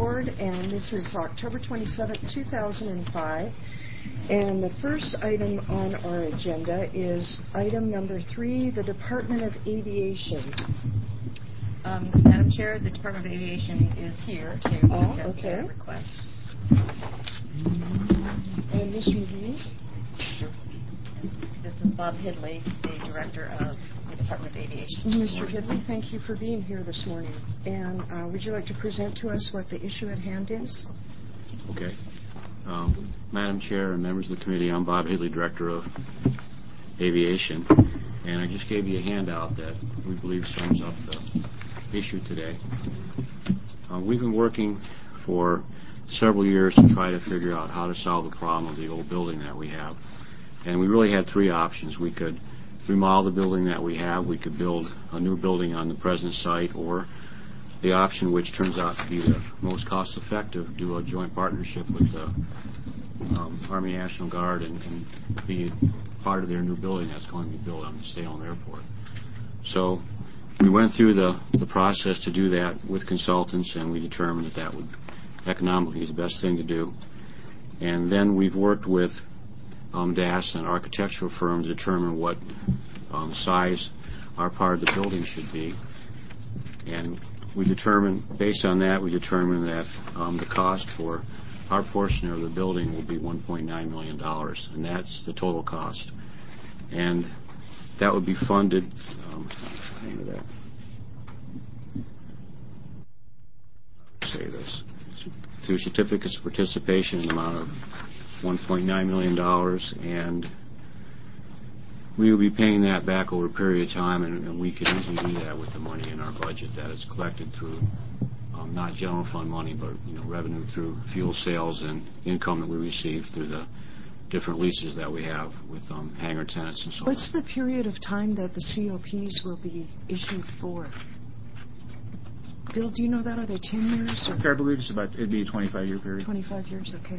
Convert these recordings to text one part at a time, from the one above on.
Board, and this is October 27, 2005. And the first item on our agenda is item number 3, the Department of Aviation. Madam Chair, the Department of Aviation is here to accept the request. And Mr. McGee? Sure. This is Bob Hidley, the Director of the Department of Aviation. Mr. Hidley, thank you for being here this morning. And would you like to present to us what the issue at hand is? Okay. Madam Chair and members of the committee, I'm Bob Hidley, Director of Aviation. And I just gave you a handout that we believe sums up the issue today. We've been working for several years to try to figure out how to solve the problem of the old building that we have. And we really had 3 options. We could remodel the building that we have, we could build a new building on the present site, or the option, which turns out to be the most cost-effective, do a joint partnership with the Army National Guard and be part of their new building that's going to be built on the Salem Airport. So we went through the process to do that with consultants, and we determined that would economically be the best thing to do. And then we've worked with DAS, an architectural firm, to determine what size our part of the building should be. And we determined, based on that, the cost for our portion of the building will be $1.9 million, and that's the total cost. And that would be funded. Through certificates of participation in the amount of $1.9 million, and we will be paying that back over a period of time, and we could easily do that with the money in our budget that is collected through not general fund money, but revenue through fuel sales and income that we receive through the different leases that we have with hangar tenants and so on. What's the period of time that the COPs will be issued for? Bill, do you know that? Are they 10 years? Or? I believe it'd be a 25-year period. 25 years, okay.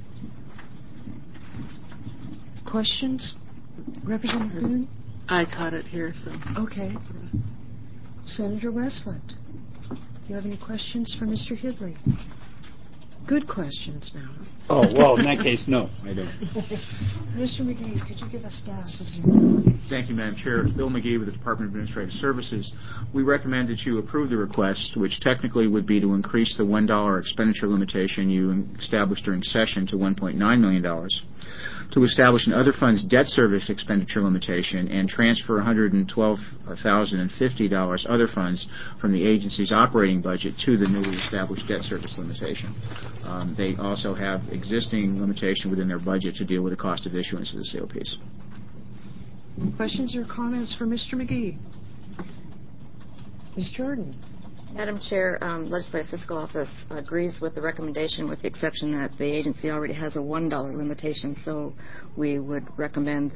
Questions? Representative Boone? I caught it here, so. Okay. Senator Westland, do you have any questions for Mr. Hidley? Good questions now. Oh, well, in that case, no, I don't. Mr. McGee, could you give us DAS's name, please? Thank you, Madam Chair. Bill McGee with the Department of Administrative Services. We recommend that you approve the request, which technically would be to increase the $1 expenditure limitation you established during session to $1.9 million, to establish an other funds debt service expenditure limitation and transfer $112,050 other funds from the agency's operating budget to the newly established debt service limitation. They also have existing limitation within their budget to deal with the cost of issuance of the COPs. Questions or comments for Mr. McGee? Ms. Jordan. Madam Chair, Legislative Fiscal Office agrees with the recommendation with the exception that the agency already has a $1 limitation, so we would recommend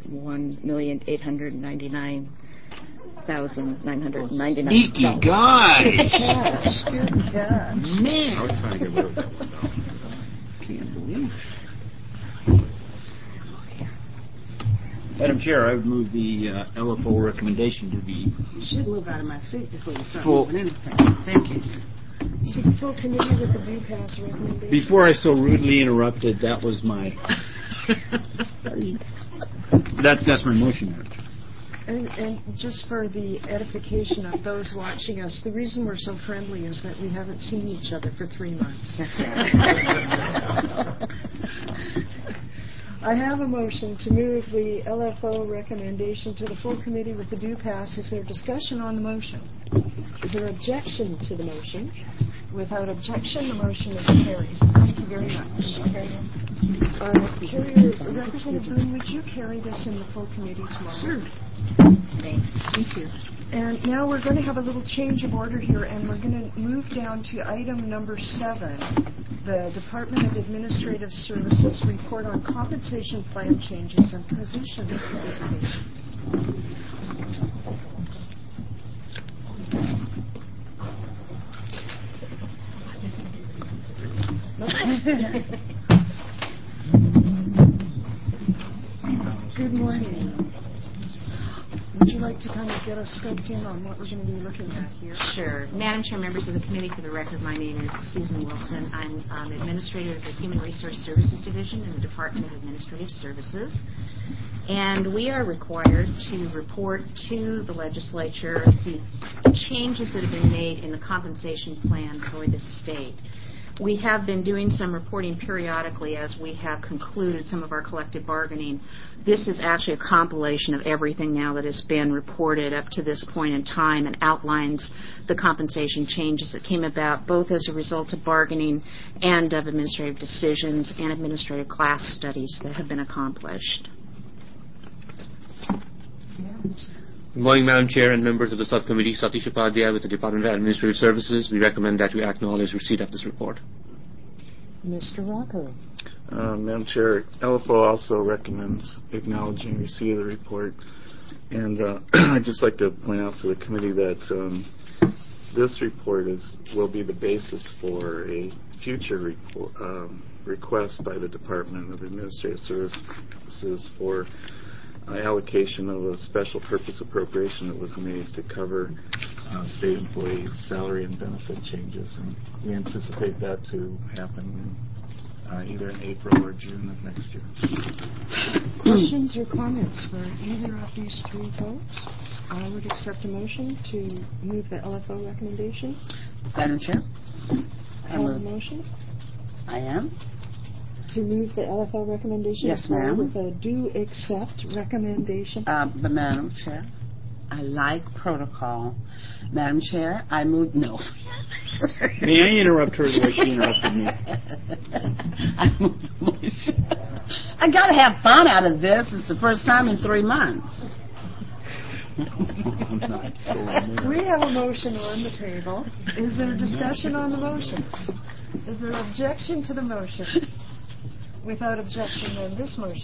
$1,899,999. Sneaky guys! Yes, good God. Man! I was trying to get rid of that $1. Can't believe it. Madam Chair, I would move the LFO recommendation to be... You should move out of my seat before you start Full. moving anything. Thank you. See, the full committee with the due pass recommendation. Before I so rudely interrupted, that was my... That's my motion, Madam Chair. And just for the edification of those watching us, the reason we're so friendly is that we haven't seen each other for 3 months. That's right. I have a motion to move the LFO recommendation to the full committee with the due pass. Is there discussion on the motion? Is there objection to the motion? Without objection, the motion is carried. Thank you very much. Representative Boone, would you carry this in the full committee tomorrow? Sure. Thank you. And now we're going to have a little change of order here, and we're going to move down to item number 7, the Department of Administrative Services report on compensation plan changes and position clarifications. Good morning. Would you like like to kind of get us scoped in on what we're going to be looking at here? Sure. Madam Chair, members of the committee, for the record, my name is Susan Wilson. I'm Administrator of the Human Resource Services Division in the Department of Administrative Services. And we are required to report to the legislature the changes that have been made in the compensation plan for the state. We have been doing some reporting periodically as we have concluded some of our collective bargaining. This is actually a compilation of everything now that has been reported up to this point in time and outlines the compensation changes that came about both as a result of bargaining and of administrative decisions and administrative class studies that have been accomplished. Good morning, Madam Chair and members of the subcommittee. Satish Upadhyay with the Department of Administrative Services. We recommend that you acknowledge receipt of this report. Mr. Rocco. Madam Chair, LFO also recommends acknowledging receipt of the report. And I'd just like to point out for the committee that this report will be the basis for a future request by the Department of Administrative Services for allocation of a special purpose appropriation that was made to cover state employee salary and benefit changes. And we anticipate that to happen either in April or June of next year. Questions or comments for either of these three folks? I would accept a motion to move the LFO recommendation. Madam Chair? I have a motion I am. to move the LFO recommendation. Yes, ma'am. With a do accept recommendation. But Madam Chair, I like protocol. Madam Chair, I move no. May I interrupt her the way she interrupted me? I move the motion. I got to have fun out of this. It's the first time in 3 months. We have a motion on the table. Is there discussion on the motion? Is there objection to the motion? Without objection, then this motion.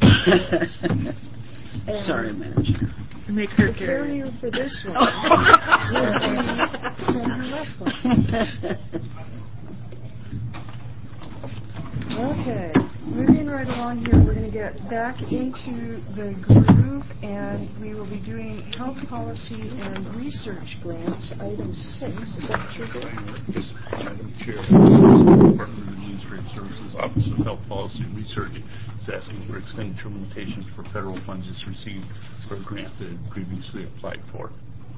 Sorry, Madam Chair. Make her the carrier for this one. Senator Russell. Okay, moving right along here, we're going to get back into the groove, and we will be doing health policy and research grants. Item 6, is that what you're doing? Yes, Madam Chair. The Department of Administrative Services Office of Health Policy and Research is asking for expenditure limitations for federal funds it's received for a grant that it previously applied for.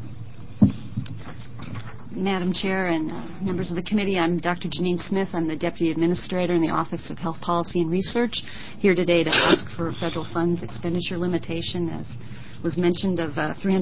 Madam Chair and members of the committee, I'm Dr. Janine Smith. I'm the Deputy Administrator in the Office of Health Policy and Research, here today to ask for federal funds expenditure limitation, as was mentioned, of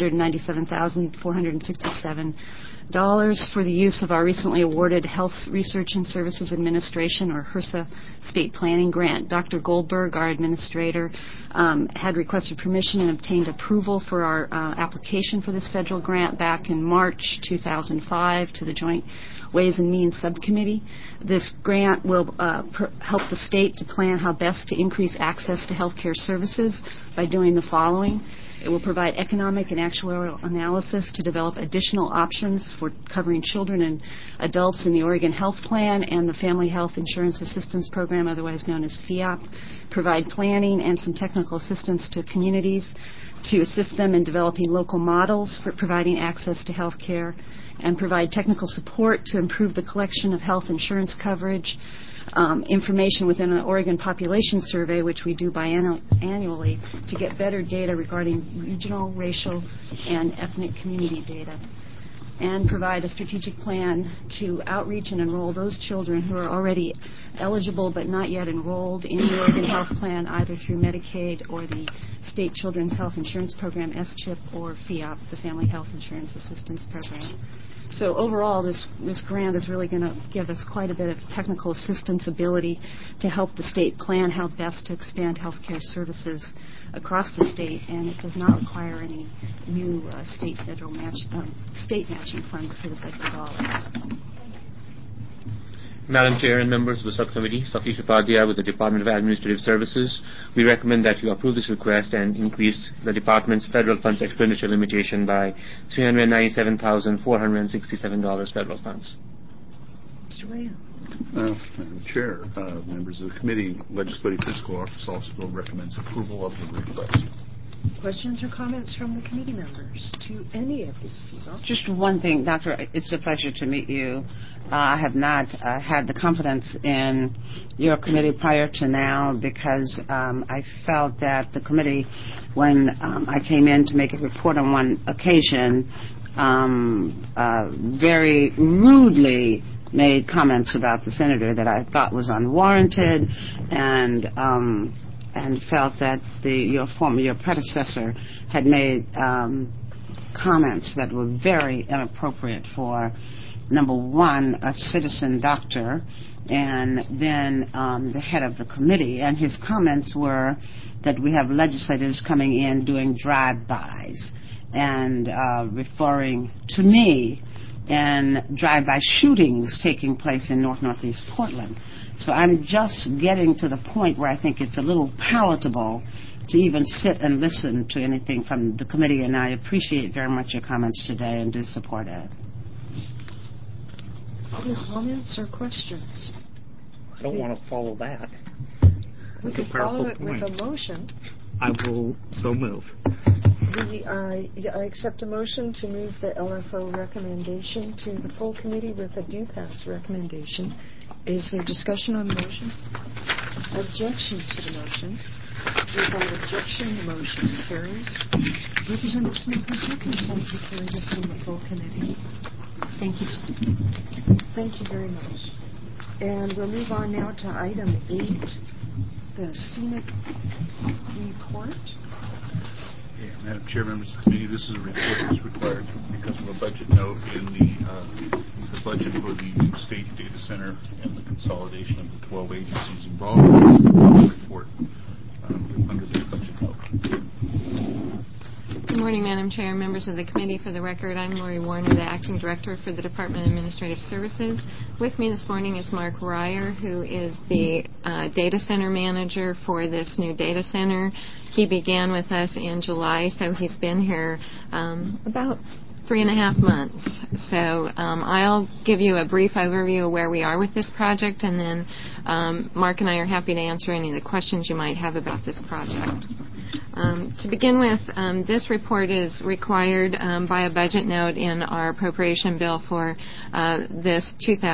$397,467 for the use of our recently awarded Health Research and Services Administration, or HRSA, state planning grant. Dr. Goldberg, our administrator, had requested permission and obtained approval for our application for this federal grant back in March 2005 to the Joint Ways and Means Subcommittee. This grant will help the state to plan how best to increase access to health care services by doing the following. It will provide economic and actuarial analysis to develop additional options for covering children and adults in the Oregon Health Plan and the Family Health Insurance Assistance Program, otherwise known as FEOP. Provide planning and some technical assistance to communities to assist them in developing local models for providing access to health care, and provide technical support to improve the collection of health insurance coverage, information within an Oregon population survey, which we do biannually, to get better data regarding regional, racial, and ethnic community data, and provide a strategic plan to outreach and enroll those children who are already eligible but not yet enrolled in the Oregon Health Plan, either through Medicaid or the State Children's Health Insurance Program, SCHIP, or FEOP, the Family Health Insurance Assistance Program. So overall, this grant is really going to give us quite a bit of technical assistance ability to help the state plan how best to expand health care services across the state, and it does not require any new state matching funds for the federal dollars. Madam Chair and members of the subcommittee, Satish Upadhyay with the Department of Administrative Services, we recommend that you approve this request and increase the department's federal funds expenditure limitation by $397,467 federal funds. Mr. Williams. Madam Chair, members of the committee, Legislative Fiscal Office also recommends approval of the request. Questions or comments from the committee members to any of these people? Just one thing, Doctor. It's a pleasure to meet you. I have not had the confidence in your committee prior to now because I felt that the committee, when I came in to make a report on one occasion, very rudely made comments about the senator that I thought was unwarranted, and felt that your predecessor had made comments that were very inappropriate for, number one, a citizen doctor, and then the head of the committee. And his comments were that we have legislators coming in doing drive-bys and referring to me and drive-by shootings taking place in Northeast Portland. So I'm just getting to the point where I think it's a little palatable to even sit and listen to anything from the committee, and I appreciate very much your comments today and do support it. Other comments or questions? I don't want to follow that. We could follow it with a motion. I will so move. I accept a motion to move the LFO recommendation to the full committee with a do-pass recommendation. Is there discussion on the motion? Objection to the motion? Without objection, the motion carries. Representative Smith, would you consent to carry this in the full committee? Thank you. Thank you very much. And we'll move on now to item 8, the scenic report. Yeah, Madam Chair, members of the committee, this is a report that's required because of a budget note in the budget for the state data center and the consolidation of the 12 agencies involved in the report under this budget note. Good morning, Madam Chair, members of the committee. For the record, I'm Lori Warner, the Acting Director for the Department of Administrative Services. With me this morning is Mark Ryer, who is the Data Center Manager for this new data center. He began with us in July, so he's been here about 3.5 months. So I'll give you a brief overview of where we are with this project, and then Mark and I are happy to answer any of the questions you might have about this project. To begin with, this report is required by a budget note in our appropriation bill for this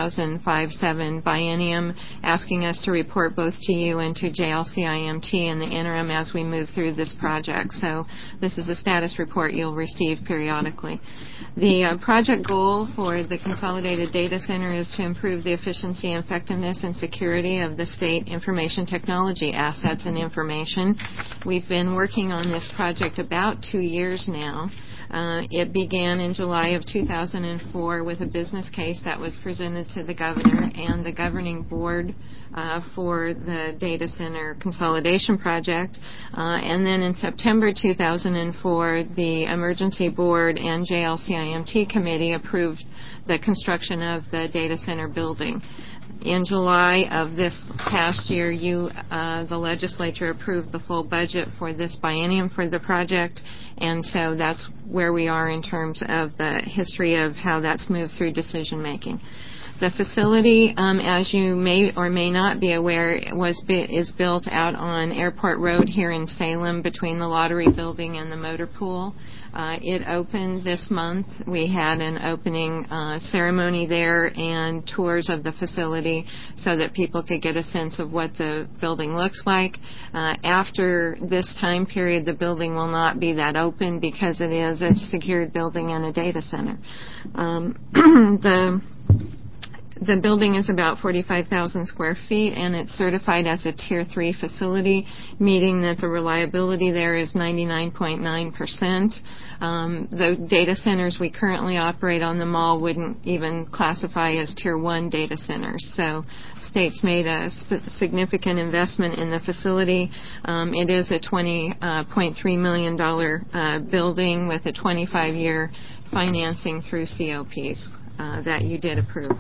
2005-07 biennium, asking us to report both to you and to JLCIMT in the interim as we move through this project. So this is a status report you'll receive periodically. The project goal for the Consolidated Data Center is to improve the efficiency, effectiveness, and security of the state information technology assets and information. We've been working on this project about 2 years now. It began in July of 2004 with a business case that was presented to the governor and the governing board for the data center consolidation project. And then in September 2004, the emergency board and JLCIMT committee approved the construction of the data center building. In July of this past year, the legislature approved the full budget for this biennium for the project, and so that's where we are in terms of the history of how that's moved through decision making. The facility, as you may or may not be aware, is built out on Airport Road here in Salem between the Lottery Building and the Motor Pool. It opened this month. We had an opening ceremony there and tours of the facility so that people could get a sense of what the building looks like. After this time period, the building will not be that open because it is a secured building and a data center. The building is about 45,000 square feet, and it's certified as a Tier 3 facility, meaning that the reliability there is 99.9%. The data centers we currently operate on the mall wouldn't even classify as Tier 1 data centers. So state's made a significant investment in the facility. It is a $20.3 million building with a 25-year financing through COPs that you did approve.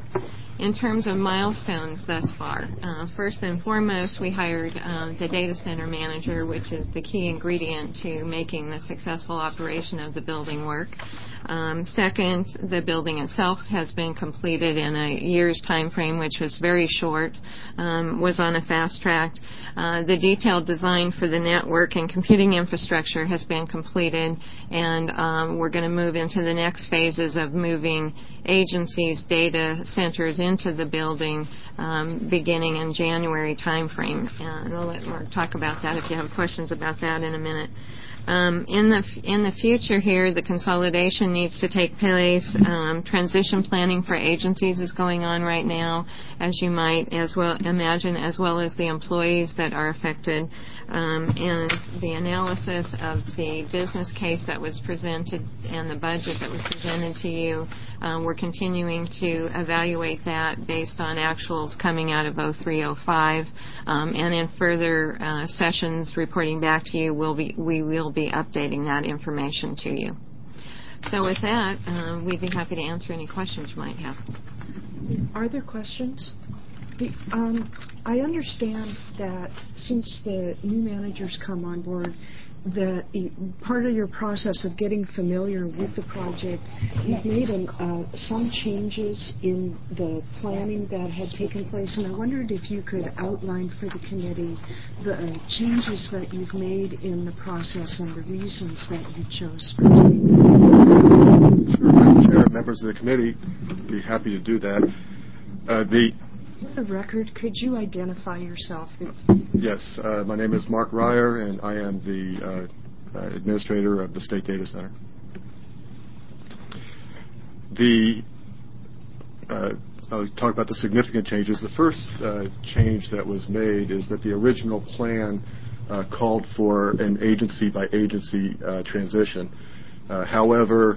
In terms of milestones thus far, first and foremost, we hired the data center manager, which is the key ingredient to making the successful operation of the building work. Second, the building itself has been completed in a year's time frame, which was very short, was on a fast track. The detailed design for the network and computing infrastructure has been completed, and we're going to move into the next phases of moving agencies' data centers into the building beginning in January time frame. And I'll let Mark talk about that if you have questions about that in a minute. In the future here, the consolidation needs to take place. Transition planning for agencies is going on right now, as you might as well imagine, as well as the employees that are affected. And the analysis of the business case that was presented and the budget that was presented to you, we're continuing to evaluate that based on actuals coming out of 03-05. And in further sessions reporting back to you, we will be updating that information to you. So with that, we'd be happy to answer any questions you might have. Are there questions? I understand that since the new managers come on board, that part of your process of getting familiar with the project, you've made some changes in the planning that had taken place, and I wondered if you could outline for the committee the changes that you've made in the process and the reasons that you chose for doing that. Madam Chair, members of the committee, I'd be happy to do that. For the record, could you identify yourself? Yes, my name is Mark Ryer, and I am the administrator of the State Data Center. I'll talk about the significant changes. The first change that was made is that the original plan called for an agency-by-agency transition. However,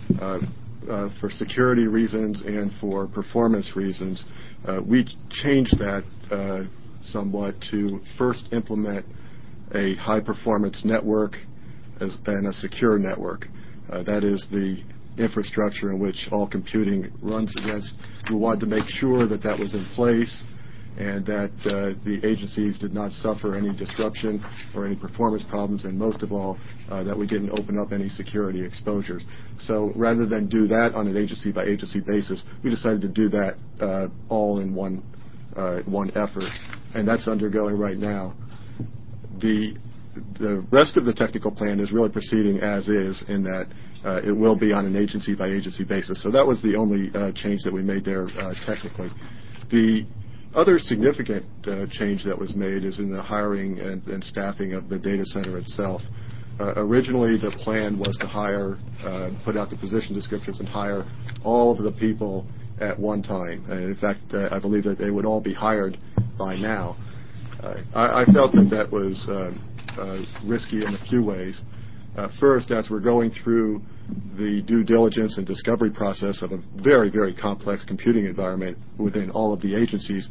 for security reasons and for performance reasons, we changed that somewhat to first implement a high-performance network and a secure network. That is the infrastructure in which all computing runs against. We wanted to make sure that that was in place and that the agencies did not suffer any disruption or any performance problems, and most of all, that we didn't open up any security exposures. So rather than do that on an agency-by-agency basis, we decided to do that all in one effort, and that's undergoing right now. The rest of the technical plan is really proceeding as is in that it will be on an agency-by-agency basis. So that was the only change that we made there technically. The other significant change that was made is in the hiring and staffing of the data center itself. Originally, the plan was to hire, put out the position descriptions and hire all of the people at one time. In fact, I believe that they would all be hired by now. I felt that that was risky in a few ways. First, as we're going through the due diligence and discovery process of a very, very complex computing environment within all of the agencies,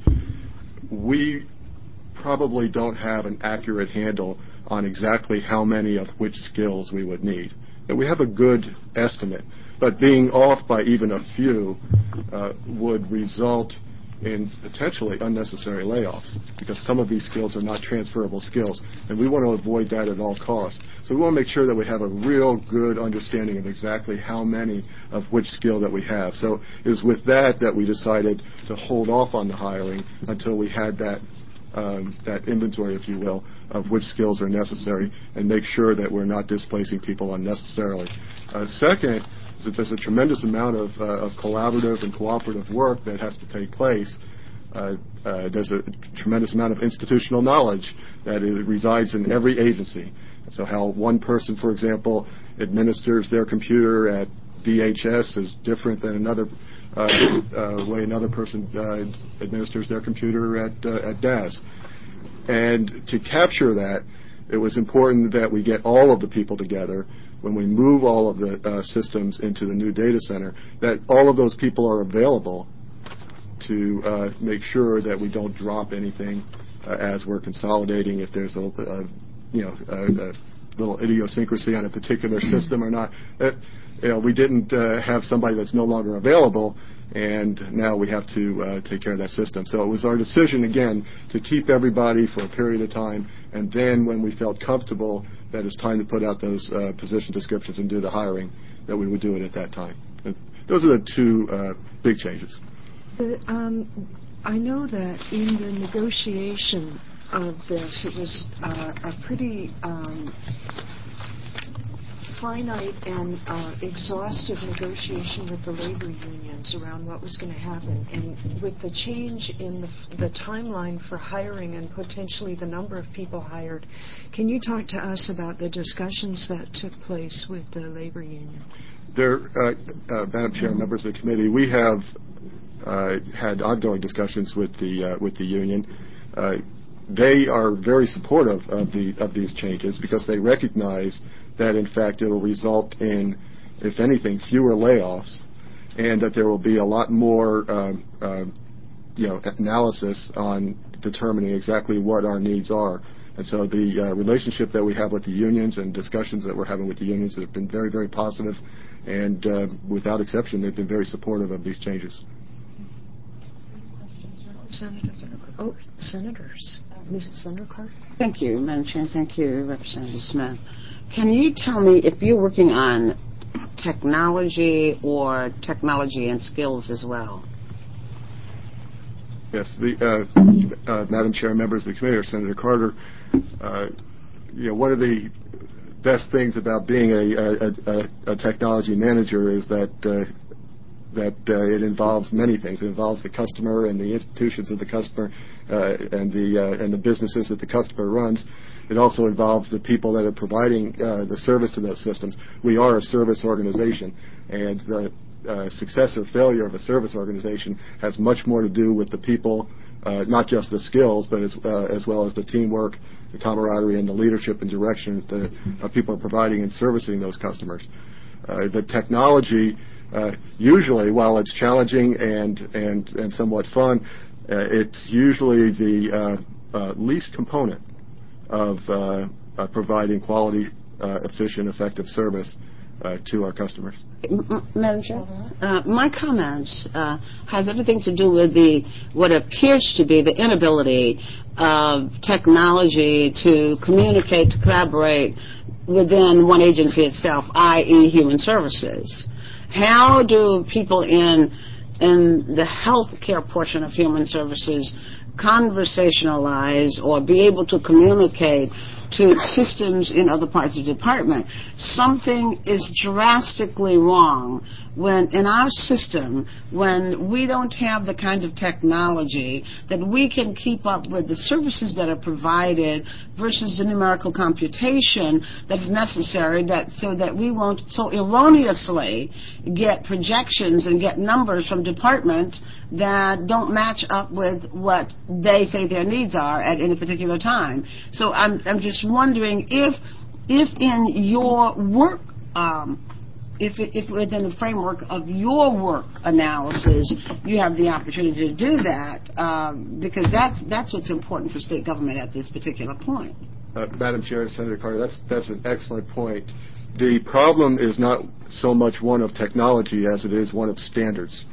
we probably don't have an accurate handle on exactly how many of which skills we would need. And we have a good estimate, but being off by even a few would result in potentially unnecessary layoffs because some of these skills are not transferable skills, and we want to avoid that at all costs. So we want to make sure that we have a real good understanding of exactly how many of which skill that we have. So it was with that that we decided to hold off on the hiring until we had that inventory, if you will, of which skills are necessary and make sure that we're not displacing people unnecessarily. Second, is that there's a tremendous amount of collaborative and cooperative work that has to take place. There's a tremendous amount of institutional knowledge that resides in every agency. So how one person, for example, administers their computer at DHS is different than another way another person administers their computer at DAS. And to capture that, it was important that we get all of the people together when we move all of the systems into the new data center, that all of those people are available to make sure that we don't drop anything as we're consolidating if there's a little idiosyncrasy on a particular system or not. We didn't have somebody that's no longer available, and now we have to take care of that system. So it was our decision, again, to keep everybody for a period of time, and then when we felt comfortable that it's time to put out those position descriptions and do the hiring, that we would do it at that time. Those are the two big changes. I know that in the negotiation of this, it was a pretty finite and exhaustive negotiation with the labor unions around what was going to happen. And with the change in the timeline for hiring and potentially the number of people hired, can you talk to us about the discussions that took place with the labor union? Madam Chair, members of the committee, we have had ongoing discussions with the union. They are very supportive of these changes because they recognize that, in fact, it will result in, if anything, fewer layoffs, and that there will be a lot more analysis on determining exactly what our needs are. And so the relationship that we have with the unions and discussions that we're having with the unions have been very, very positive, and without exception, they've been very supportive of these changes. Senators. Senator Carter? Thank you, Madam Chair. Thank you, Representative Smith. Can you tell me if you're working on technology or technology and skills as well? Yes, Madam Chair, members of the committee, or Senator Carter, one of the best things about being a technology manager is that it involves many things. It involves the customer and the institutions of the customer and the businesses that the customer runs. It also involves the people that are providing the service to those systems. We are a service organization, and the success or failure of a service organization has much more to do with the people, not just the skills, but as well as the teamwork, the camaraderie, and the leadership and direction that the people are providing and servicing those customers. The technology, usually, while it's challenging and somewhat fun, it's usually the least component of providing quality, efficient, effective service to our customers. Madam Chair, my comments has everything to do with what appears to be the inability of technology to communicate, to collaborate within one agency itself, i.e. Human Services. How do people in the health care portion of Human Services conversationalize or be able to communicate to systems in other parts of the department? Something is drastically wrong when in our system, when we don't have the kind of technology that we can keep up with the services that are provided versus the numerical computation that's necessary so that we won't so erroneously get projections and get numbers from departments that don't match up with what they say their needs are at any particular time. So I'm just wondering if in your work, if within the framework of your work analysis, you have the opportunity to do that, because that's what's important for state government at this particular point. Madam Chair, Senator Carter, that's an excellent point. The problem is not so much one of technology as it is one of standards.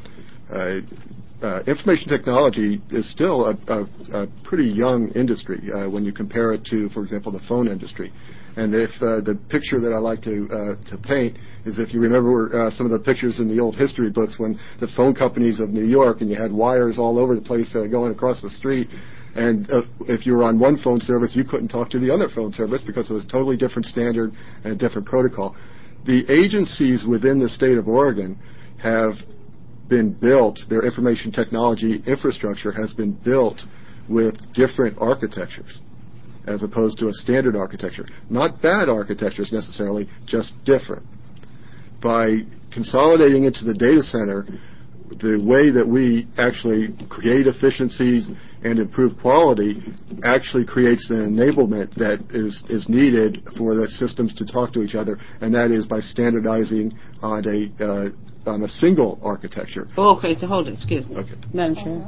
Information technology is still a pretty young industry when you compare it to, for example, the phone industry. And if the picture that I like to paint is, if you remember some of the pictures in the old history books when the phone companies of New York, and you had wires all over the place going across the street, and if you were on one phone service, you couldn't talk to the other phone service because it was a totally different standard and a different protocol. The agencies within the state of Oregon have been built, their information technology infrastructure has been built with different architectures as opposed to a standard architecture. Not bad architectures necessarily, just different. By consolidating into the data center, the way that we actually create efficiencies and improve quality actually creates an enablement that is needed for the systems to talk to each other, and that is by standardizing on a single architecture. Okay, so hold it, excuse me. Okay. Madam Chair.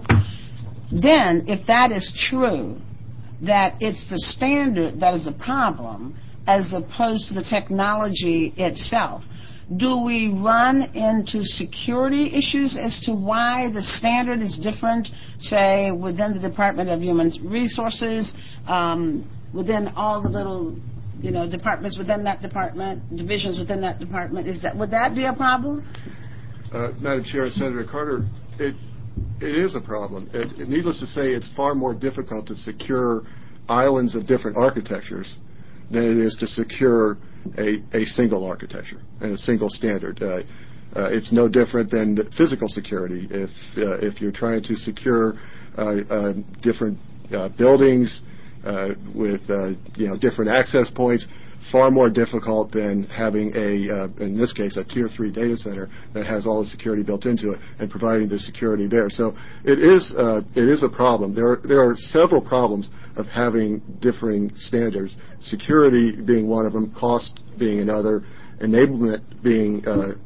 Then, if that is true, that it's the standard that is a problem, as opposed to the technology itself. Do we run into security issues as to why the standard is different, say, within the Department of Human Resources, within all the little, departments within that department, divisions within that department? Would that be a problem? Madam Chair, Senator Carter, it is a problem. Needless to say, it's far more difficult to secure islands of different architectures than it is to secure a single architecture and a single standard. It's no different than physical security. If you're trying to secure different buildings with different access points, far more difficult than having in this case, a Tier 3 data center that has all the security built into it and providing the security there. So it is a problem. There are several problems of having differing standards, security being one of them, cost being another, enablement being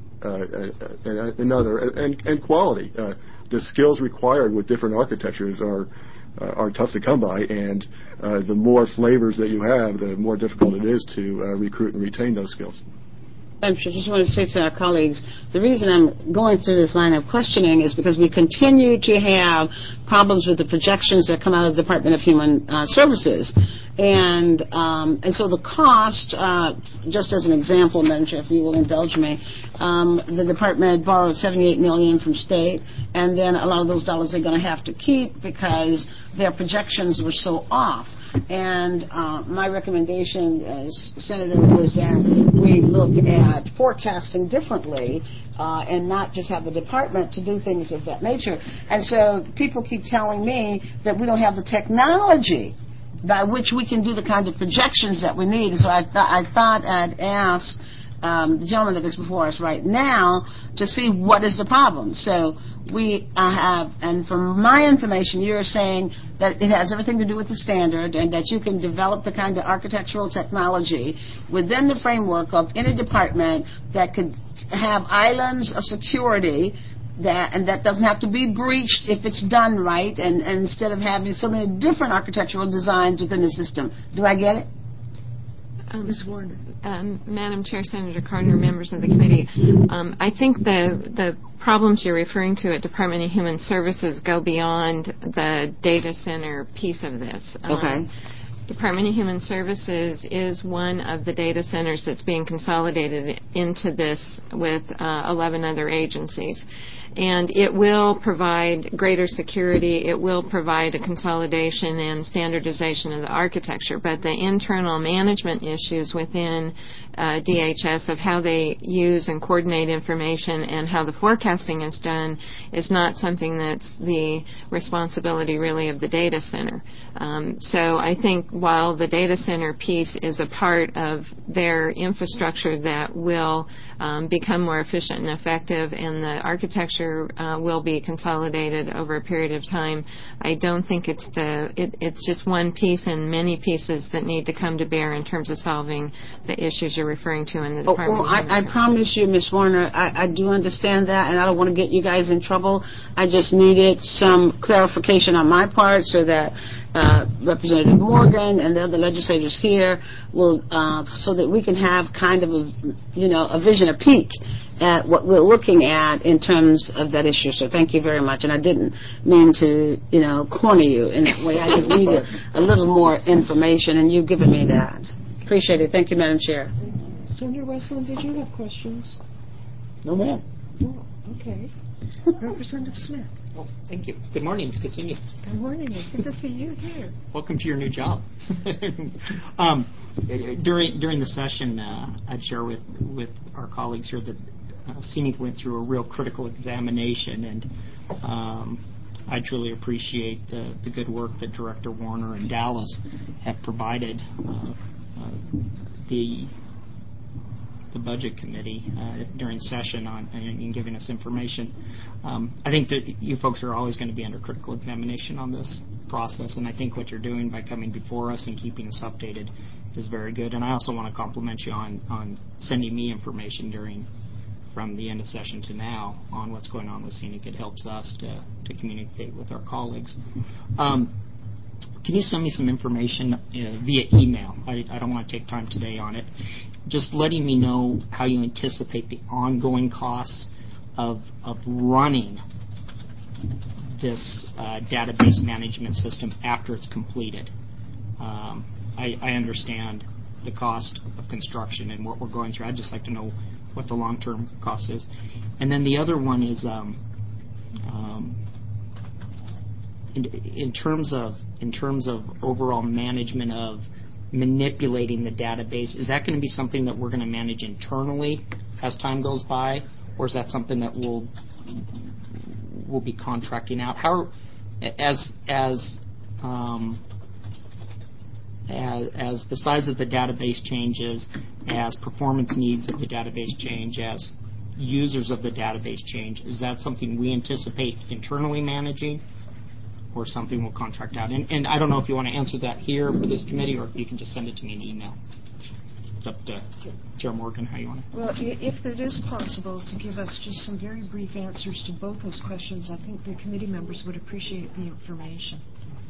another, and quality. The skills required with different architectures are tough to come by, and the more flavors that you have, the more difficult it is to recruit and retain those skills. I just want to say to our colleagues, the reason I'm going through this line of questioning is because we continue to have problems with the projections that come out of the Department of Human Services. And so the cost, just as an example, Madam Chair, if you will indulge me, the department borrowed $78 million from state, and then a lot of those dollars they're going to have to keep because their projections were so off. And my recommendation as Senator was that we look at forecasting differently and not just have the department to do things of that nature. And so people keep telling me that we don't have the technology by which we can do the kind of projections that we need. So I thought I'd ask the gentleman that is before us right now to see what is the problem. So we have, and from my information, you're saying that it has everything to do with the standard and that you can develop the kind of architectural technology within the framework of any department that could have islands of security and that doesn't have to be breached if it's done right, and instead of having so many different architectural designs within the system. Do I get it? Ms. Warner. Madam Chair, Senator Carter, members of the committee, I think the problems you're referring to at Department of Human Services go beyond the data center piece of this. Okay. Department of Human Services is one of the data centers that's being consolidated into this with 11 other agencies. And it will provide greater security. It will provide a consolidation and standardization of the architecture. But the internal management issues within DHS of how they use and coordinate information and how the forecasting is done is not something that's the responsibility really of the data center. So I think while the data center piece is a part of their infrastructure that will become more efficient and effective, and the architecture will be consolidated over a period of time, I don't think it's just one piece and many pieces that need to come to bear in terms of solving the issues you're referring to in the Department. I promise you, Ms. Warner, I do understand that, and I don't want to get you guys in trouble. I just needed some clarification on my part so that Representative Morgan and the other legislators here will, so that we can have kind of a vision, a peek at what we're looking at in terms of that issue. So thank you very much. And I didn't mean to, corner you in that way. I just needed a little more information, and you've given me that. Appreciate it. Thank you, Madam Chair. Senator Westland, did you have questions? No, ma'am. No. Okay. Representative Smith. Well, thank you. Good morning. It's good seeing you. Good morning. It's good to see you too. Welcome to your new job. During the session, I'd share with our colleagues here that CNEAC went through a real critical examination, and I truly appreciate the good work that Director Warner and Dallas have provided the Budget Committee during session in giving us information. I think that you folks are always going to be under critical examination on this process, and I think what you're doing by coming before us and keeping us updated is very good. And I also want to compliment you on sending me information from the end of session to now on what's going on with CNEAC. It helps us to communicate with our colleagues. can you send me some information via email? I don't want to take time today on it. Just letting me know how you anticipate the ongoing costs of running this database management system after it's completed. I understand the cost of construction and what we're going through. I'd just like to know what the long-term cost is. And then the other one is in terms of overall management of manipulating the database, is that going to be something that we're going to manage internally as time goes by, or is that something that we'll be contracting out? How, as the size of the database changes, as performance needs of the database change, as users of the database change, is that something we anticipate internally managing, or something we'll contract out? And I don't know if you want to answer that here for this committee, or if you can just send it to me in email. It's up to Chair Morgan how you want to. Well, if it is possible to give us just some very brief answers to both those questions, I think the committee members would appreciate the information.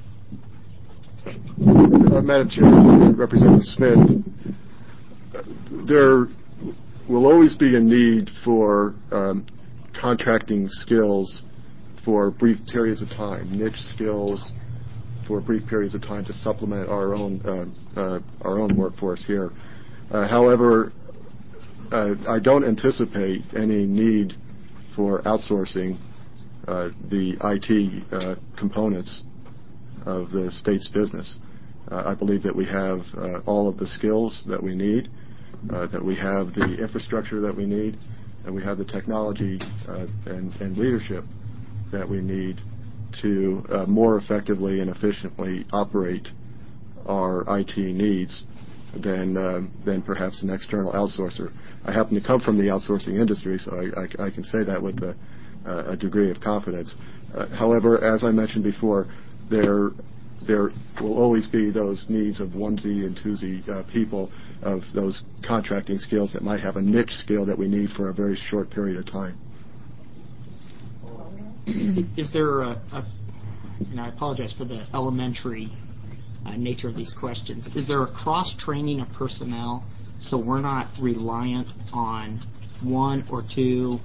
Madam Chair, Representative Smith, there will always be a need for contracting skills for brief periods of time, niche skills for brief periods of time to supplement our own workforce here. However, I don't anticipate any need for outsourcing the IT components of the state's business. I believe that we have all of the skills that we need, that we have the infrastructure that we need, and we have the technology and leadership that we need to more effectively and efficiently operate our IT needs than perhaps an external outsourcer. I happen to come from the outsourcing industry, so I can say that with a degree of confidence. However, as I mentioned before, there will always be those needs of onesie and twosie people, of those contracting skills that might have a niche skill that we need for a very short period of time. Is there and I apologize for the elementary nature of these questions, is there a cross-training of personnel so we're not reliant on one or two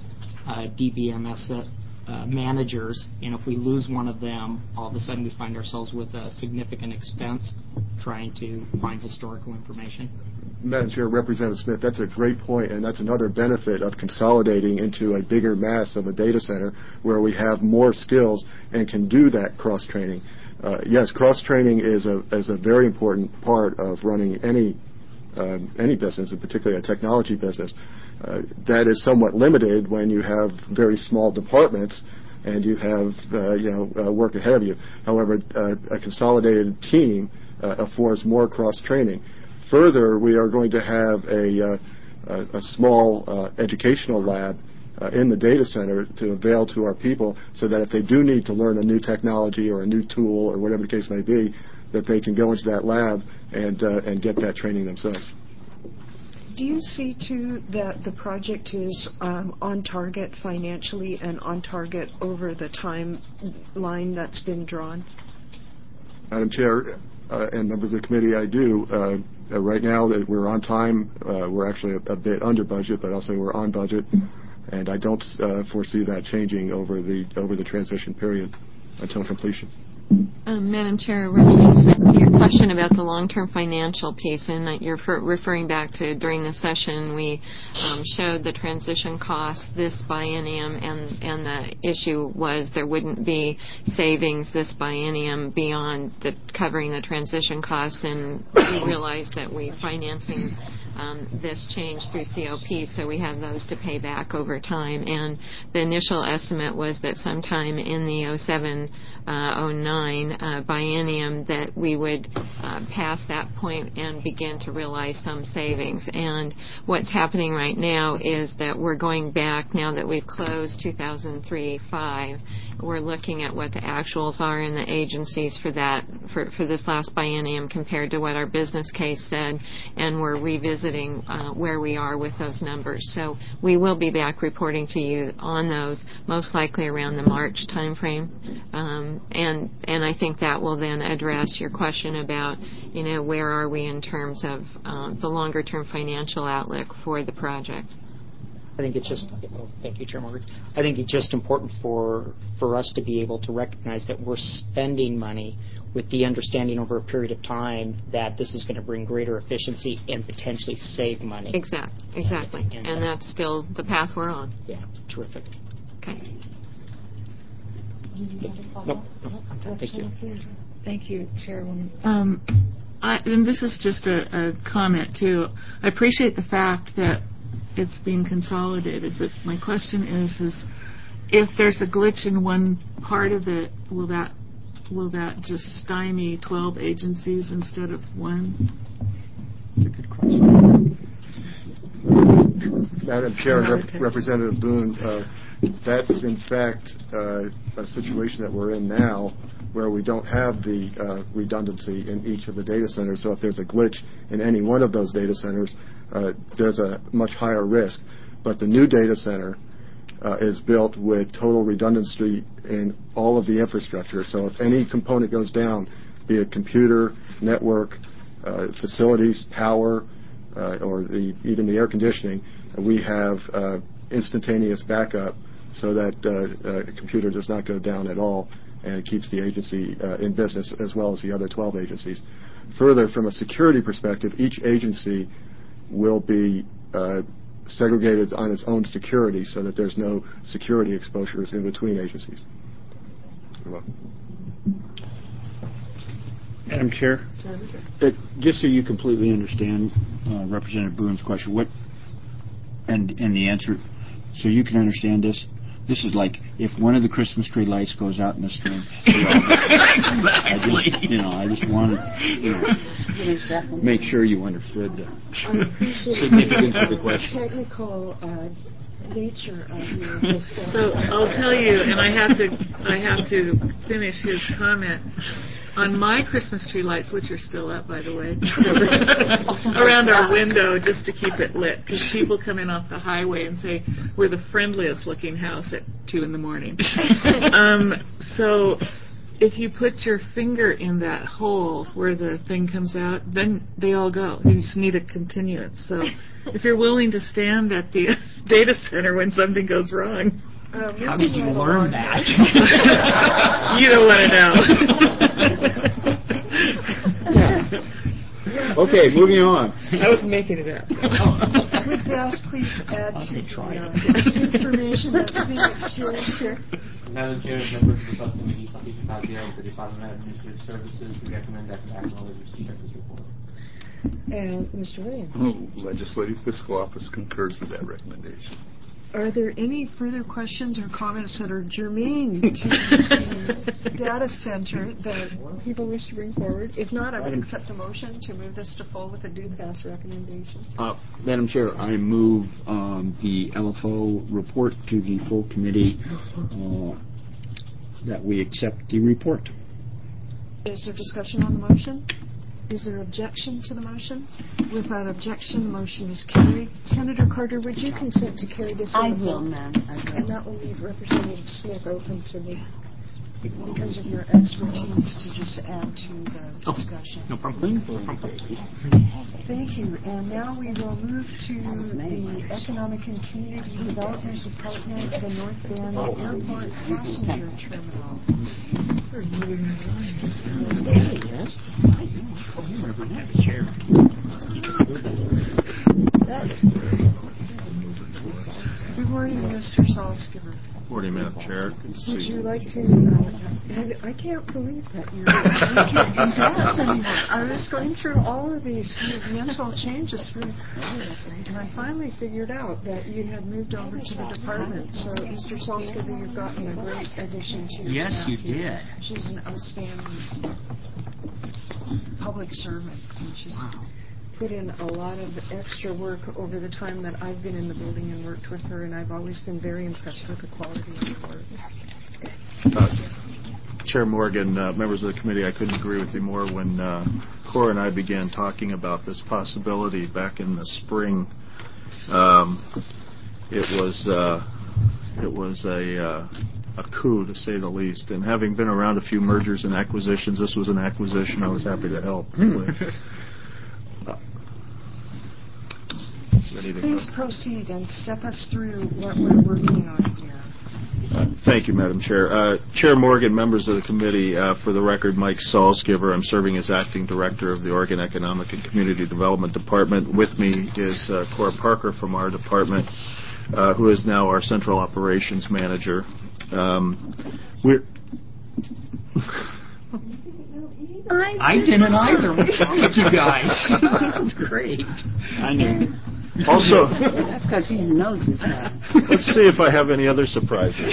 DBMS managers, and if we lose one of them, all of a sudden we find ourselves with a significant expense trying to find historical information? Madam Chair, Representative Smith, that's a great point, and that's another benefit of consolidating into a bigger mass of a data center where we have more skills and can do that cross-training. Yes, cross-training is a very important part of running any business, and particularly a technology business. That is somewhat limited when you have very small departments and you have work ahead of you. However, a consolidated team affords more cross-training. Further, we are going to have a small educational lab in the data center to avail to our people, so that if they do need to learn a new technology or a new tool or whatever the case may be, that they can go into that lab and get that training themselves. Do you see, too, that the project is on target financially and on target over the timeline that's been drawn? Madam Chair and members of the committee, I do. Right now, that we're on time. We're actually a bit under budget, but I'll say we're on budget, and I don't foresee that changing over the transition period until completion. Madam Chair, Representative Smith, to your question about the long-term financial piece, and you're referring back to during the session, we showed the transition costs this biennium, and the issue was there wouldn't be savings this biennium beyond covering the transition costs, and we realized that we're financing this change through COP, so we have those to pay back over time. And the initial estimate was that sometime in the 07-09 biennium that we would past that point and begin to realize some savings. And what's happening right now is that we're going back, now that we've closed 2003-5, we're looking at what the actuals are in the agencies for that, for this last biennium compared to what our business case said, and we're revisiting where we are with those numbers. So we will be back reporting to you on those, most likely around the March timeframe. And I think that will then address your question about, where are we in terms of the longer-term financial outlook for the project. I think it's just, thank you, Chair Margaret. I think it's just important for us to be able to recognize that we're spending money with the understanding over a period of time that this is going to bring greater efficiency and potentially save money. Exactly. And that's still the path we're on. Yeah, terrific. Okay. Nope. Thank you. Thank you, Chairwoman. And this is just a comment, too. I appreciate the fact that it's being consolidated, but my question is if there's a glitch in one part of it, will that just stymie 12 agencies instead of one? That's a good question. Madam Chair and Representative Boone, that's in fact a situation that we're in now where we don't have the redundancy in each of the data centers. So if there's a glitch in any one of those data centers, there's a much higher risk. But the new data center is built with total redundancy in all of the infrastructure. So if any component goes down, be it computer, network, facilities, power, or even the air conditioning, we have instantaneous backup so that a computer does not go down at all, and it keeps the agency in business as well as the other 12 agencies. Further, from a security perspective, each agency will be segregated on its own security so that there's no security exposures in between agencies. Madam Chair, just so you completely understand Representative Boone's question, and the answer, so you can understand this. This is like if one of the Christmas tree lights goes out in the string. Exactly. I just wanted to make sure you understood the significance of the question. Technical nature of your So I'll tell you, and I have to finish his comment. On my Christmas tree lights, which are still up, by the way, around our window just to keep it lit, because people come in off the highway and say, we're the friendliest looking house at 2 in the morning. So if you put your finger in that hole where the thing comes out, then they all go. You just need a continuance. So if you're willing to stand at the data center when something goes wrong. How did you learn that? You don't want to know. Okay, moving on. I was making it up. Would Gus please add to the information that's being exchanged here? Madam Chair, members of the subcommittee, Satish Upadhyay with the Department of Administrative Services, we recommend that the acknowledge receipt of this report. And Mr. Williams? Legislative Fiscal Office concurs with that recommendation. Are there any further questions or comments that are germane to the data center that people wish to bring forward? If not, I would accept a motion to move this to full with a due pass recommendation. Madam Chair, I move the LFO report to the full committee that we accept the report. Is there discussion on the motion? Is there objection to the motion? Without objection, the motion is carried. Senator Carter, would you consent to carry this? I will, ma'am. And that will leave Representative Smith open to me because of your expertise to just add to the discussion. No problem. Thank you. And now we will move to the Economic and Community Development Department, the North Van Airport Passenger Terminal. Yes. Good morning, Mr. Salzgiver. Good morning, Madam Chair. Good to see you. Would you like to? I can't believe that you're in gas anymore. I was going through all of these mental changes through, and I finally figured out that you had moved over to the department. So, Mr. Salzgiver, you've gotten a great addition to your staff. Yes, you did. She's an outstanding public public servant. And she's put in a lot of extra work over the time that I've been in the building and worked with her, and I've always been very impressed with the quality of her work. Chair Morgan, members of the committee, I couldn't agree with you more. When Cora and I began talking about this possibility back in the spring, it was a coup, to say the least. And having been around a few mergers and acquisitions, this was an acquisition I was happy to help with. Please proceed and step us through what we're working on here. Thank you, Madam Chair. Chair Morgan, members of the committee, for the record, Mike Salzgiver. I'm serving as Acting Director of the Oregon Economic and Community Development Department. With me is Cora Parker from our department, who is now our Central Operations Manager. I didn't either. What's wrong with you guys? That's great. I knew. Also, that's because he knows his stuff. Let's see if I have any other surprises.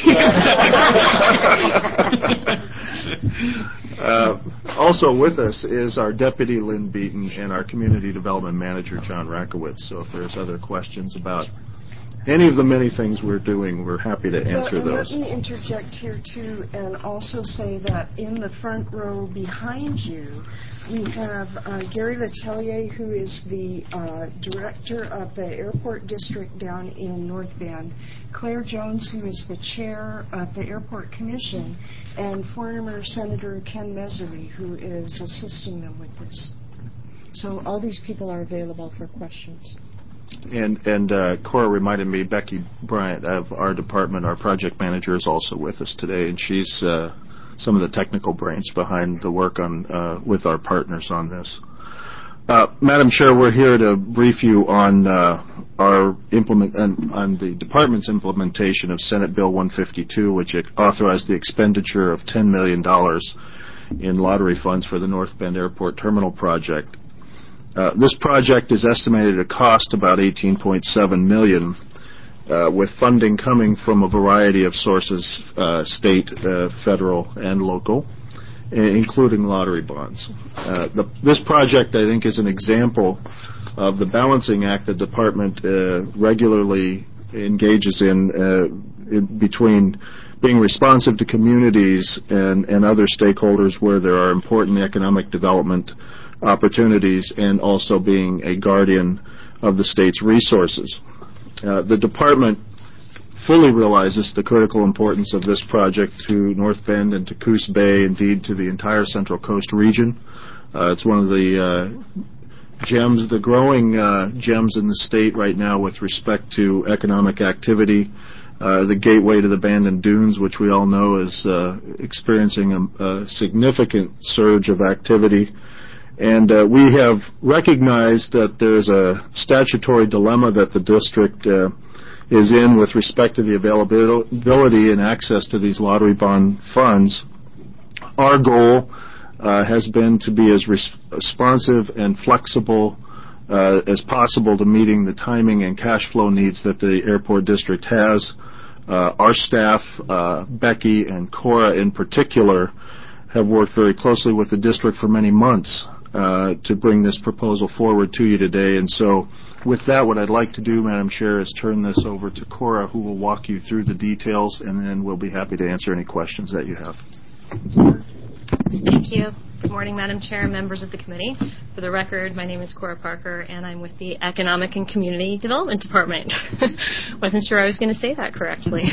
Also with us is our Deputy Lynn Beaton and our Community Development Manager John Rakowitz. So if there's other questions about any of the many things we're doing, we're happy to answer those. Let me interject here too, and also say that in the front row behind you, we have Gary Letelier, who is the director of the airport district down in North Bend, Claire Jones, who is the chair of the airport commission, and former Senator Ken Mesery, who is assisting them with this. So all these people are available for questions. And Cora reminded me, Becky Bryant of our department, our project manager, is also with us today, and she's some of the technical brains behind the work on with our partners on this. Madam Chair, we're here to brief you on on the department's implementation of Senate Bill 152, which authorized the expenditure of $10 million in lottery funds for the North Bend Airport Terminal project. This project is estimated to cost about $18.7 million, with funding coming from a variety of sources, state, federal, and local, including lottery bonds. This project, I think, is an example of the balancing act the department regularly engages in between being responsive to communities and other stakeholders where there are important economic development opportunities, and also being a guardian of the state's resources. The department fully realizes the critical importance of this project to North Bend and to Coos Bay, indeed to the entire Central Coast region. It's one of the gems, the growing gems in the state right now with respect to economic activity. The gateway to the Bandon Dunes, which we all know is experiencing a significant surge of activity. And we have recognized that there's a statutory dilemma that the district is in with respect to the availability and access to these lottery bond funds. Our goal has been to be as responsive and flexible as possible to meeting the timing and cash flow needs that the airport district has. Our staff, Becky and Cora in particular, have worked very closely with the district for many months to bring this proposal forward to you today. And so with that, what I'd like to do, Madam Chair, is turn this over to Cora, who will walk you through the details, and then we'll be happy to answer any questions that you have. Thank you. Good morning, Madam Chair and members of the committee. For the record, my name is Cora Parker, and I'm with the Economic and Community Development Department. Wasn't sure I was going to say that correctly.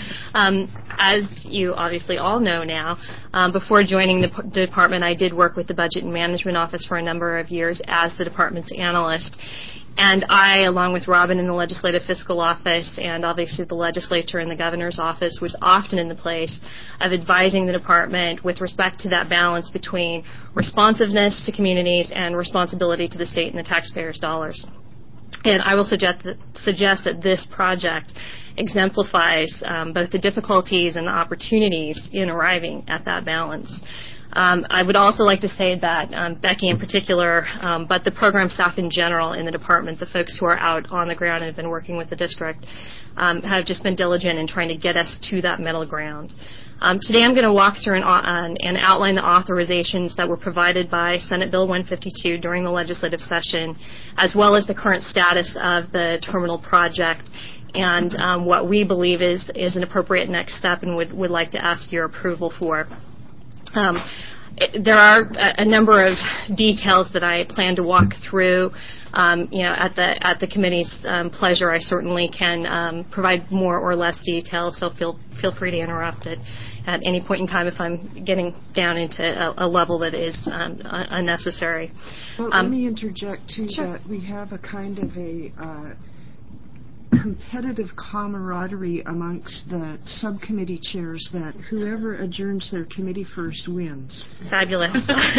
As you obviously all know now, before joining the department, I did work with the Budget and Management Office for a number of years as the department's analyst. And I, along with Robin in the Legislative Fiscal Office and obviously the legislature in the governor's office, was often in the place of advising the department with respect to that balance between responsiveness to communities and responsibility to the state and the taxpayers' dollars. And I will suggest that this project exemplifies both the difficulties and the opportunities in arriving at that balance. I would also like to say that Becky in particular, but the program staff in general in the department, the folks who are out on the ground and have been working with the district, have just been diligent in trying to get us to that middle ground. Today I'm going to walk through and outline the authorizations that were provided by Senate Bill 152 during the legislative session, as well as the current status of the terminal project and what we believe is an appropriate next step and would like to ask your approval for. There are a number of details that I plan to walk through. At the committee's pleasure, I certainly can provide more or less details. So feel free to interrupt at any point in time if I'm getting down into a level that is unnecessary. Well, let me interject too. Sure. That we have a kind of a competitive camaraderie amongst the subcommittee chairs that whoever adjourns their committee first wins. Fabulous.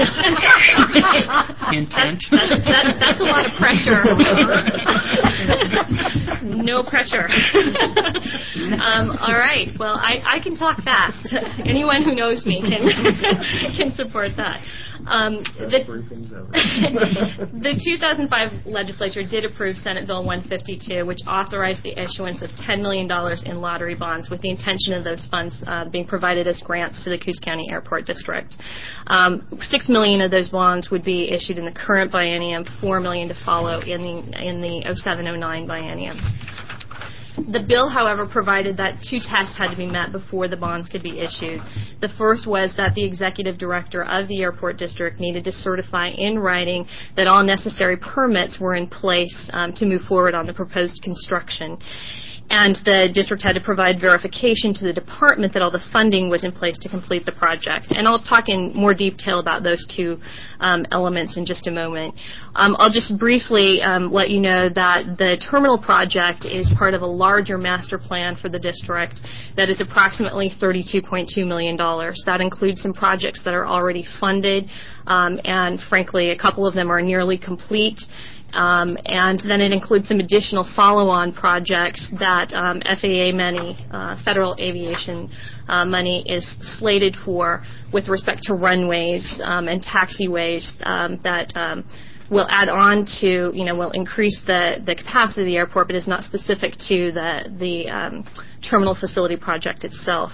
Intent. That's a lot of pressure. No pressure. All right. Well, I can talk fast. Anyone who knows me can support that. The 2005 legislature did approve Senate Bill 152, which authorized the issuance of $10 million in lottery bonds with the intention of those funds being provided as grants to the Coos County Airport District. $6 million of those bonds would be issued in the current biennium, $4 million to follow in the 07-09 biennium. The bill, however, provided that two tests had to be met before the bonds could be issued. The first was that the executive director of the airport district needed to certify in writing that all necessary permits were in place to move forward on the proposed construction. And the district had to provide verification to the department that all the funding was in place to complete the project. And I'll talk in more detail about those two elements in just a moment. I'll just briefly let you know that the terminal project is part of a larger master plan for the district that is approximately $32.2 million. That includes some projects that are already funded, and frankly, a couple of them are nearly complete. And then it includes some additional follow-on projects that FAA money, federal aviation money, is slated for with respect to runways and taxiways that will add on to, will increase the capacity of the airport, but is not specific to the terminal facility project itself.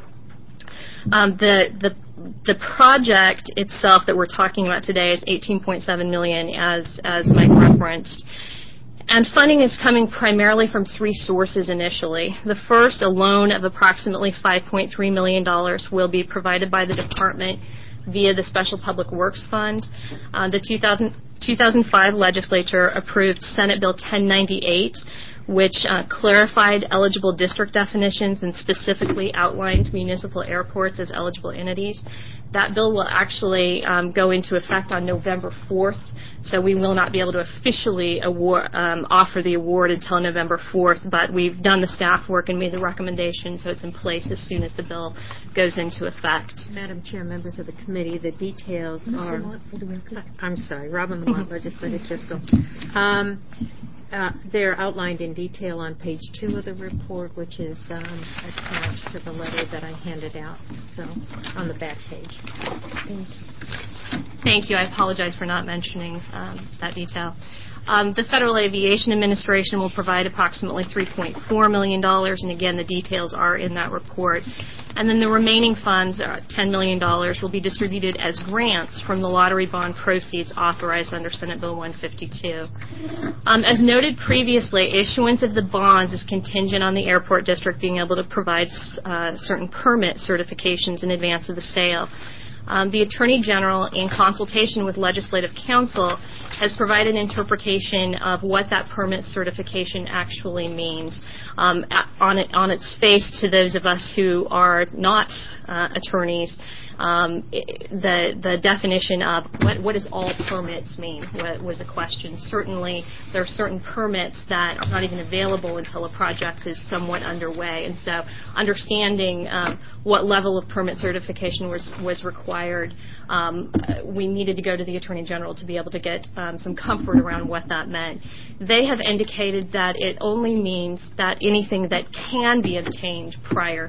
The project itself that we're talking about today is $18.7 million, as Mike referenced. And funding is coming primarily from three sources initially. The first, a loan of approximately $5.3 million, will be provided by the department via the Special Public Works Fund. The 2005 legislature approved Senate Bill 1098, which clarified eligible district definitions and specifically outlined municipal airports as eligible entities. That bill will actually go into effect on November 4th, so we will not be able to officially offer the award until November 4th, but we've done the staff work and made the recommendation, so it's in place as soon as the bill goes into effect. Madam Chair, members of the committee, the details Ms. are... Lamont, for the record. I'm sorry, Robin Lamont, Legislative Fiscal. They're outlined in detail on page 2 of the report, which is attached to the letter that I handed out, so on the back page. Thank you. I apologize for not mentioning that detail. The Federal Aviation Administration will provide approximately $3.4 million, and again, the details are in that report. And then the remaining funds, $10 million, will be distributed as grants from the lottery bond proceeds authorized under Senate Bill 152. As noted previously, issuance of the bonds is contingent on the airport district being able to provide certain permit certifications in advance of the sale. The Attorney General, in consultation with Legislative Counsel, has provided an interpretation of what that permit certification actually means. On its face, to those of us who are not attorneys, the definition of what does all permits mean was a question. Certainly, there are certain permits that are not even available until a project is somewhat underway, and so understanding what level of permit certification was required, we needed to go to the Attorney General to be able to get some comfort around what that meant. They have indicated that it only means that anything that can be obtained prior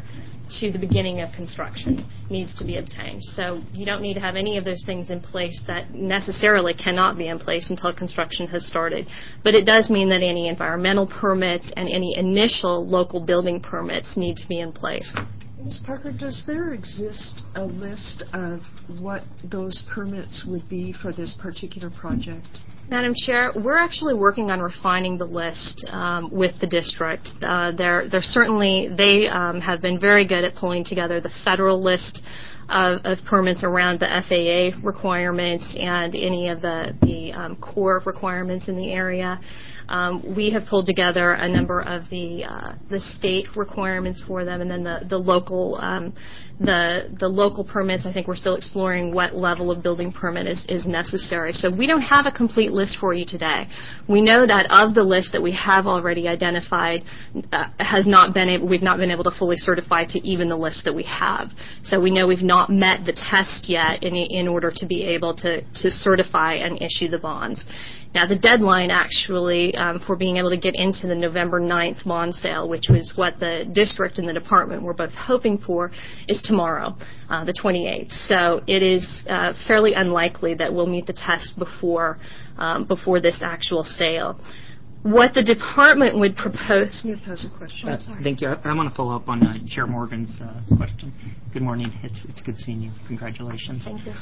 to the beginning of construction needs to be obtained. So you don't need to have any of those things in place that necessarily cannot be in place until construction has started. But it does mean that any environmental permits and any initial local building permits need to be in place. Ms. Parker, does there exist a list of what those permits would be for this particular project? Madam Chair, we're actually working on refining the list with the district. They're certainly, they have been very good at pulling together the federal list of permits around the FAA requirements and any of the core requirements in the area. We have pulled together a number of the state requirements for them, and then the local permits. I think we're still exploring what level of building permit is necessary. So we don't have a complete list for you today. We know that of the list that we have already identified, we've not been able to fully certify to even the list that we have. So we know we've not met the test yet in order to be able to certify and issue the bonds. Now, the deadline actually for being able to get into the November 9th bond sale, which was what the district and the department were both hoping for, is tomorrow, the 28th. So it is fairly unlikely that we'll meet the test before this actual sale. What the department would propose... Smith has a question. Thank you. I want to follow up on Chair Morgan's question. Good morning. It's good seeing you. Congratulations. Thank you.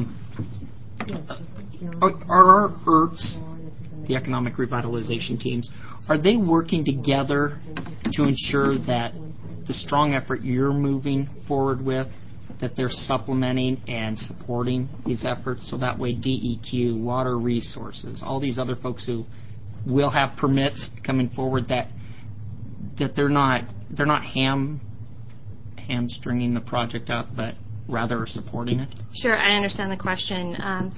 Are our ERTs, the economic revitalization teams, are they working together to ensure that the strong effort you're moving forward with, that they're supplementing and supporting these efforts, so that way DEQ, Water Resources, all these other folks who will have permits coming forward, that they're not hamstringing the project up, but rather supporting it? Sure, I understand the question.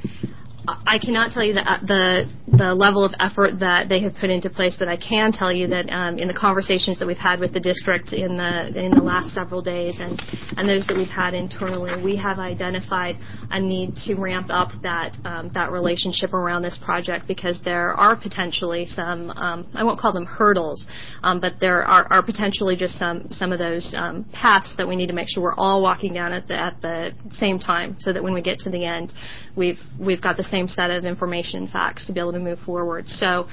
I cannot tell you the level of effort that they have put into place, but I can tell you that in the conversations that we've had with the district in the last several days and those that we've had internally, we have identified a need to ramp up that relationship around this project, because there are potentially some, I won't call them hurdles, but there are potentially just some of those paths that we need to make sure we're all walking down at the same time, so that when we get to the end, we've got the same set of information and facts to be able to move forward. So,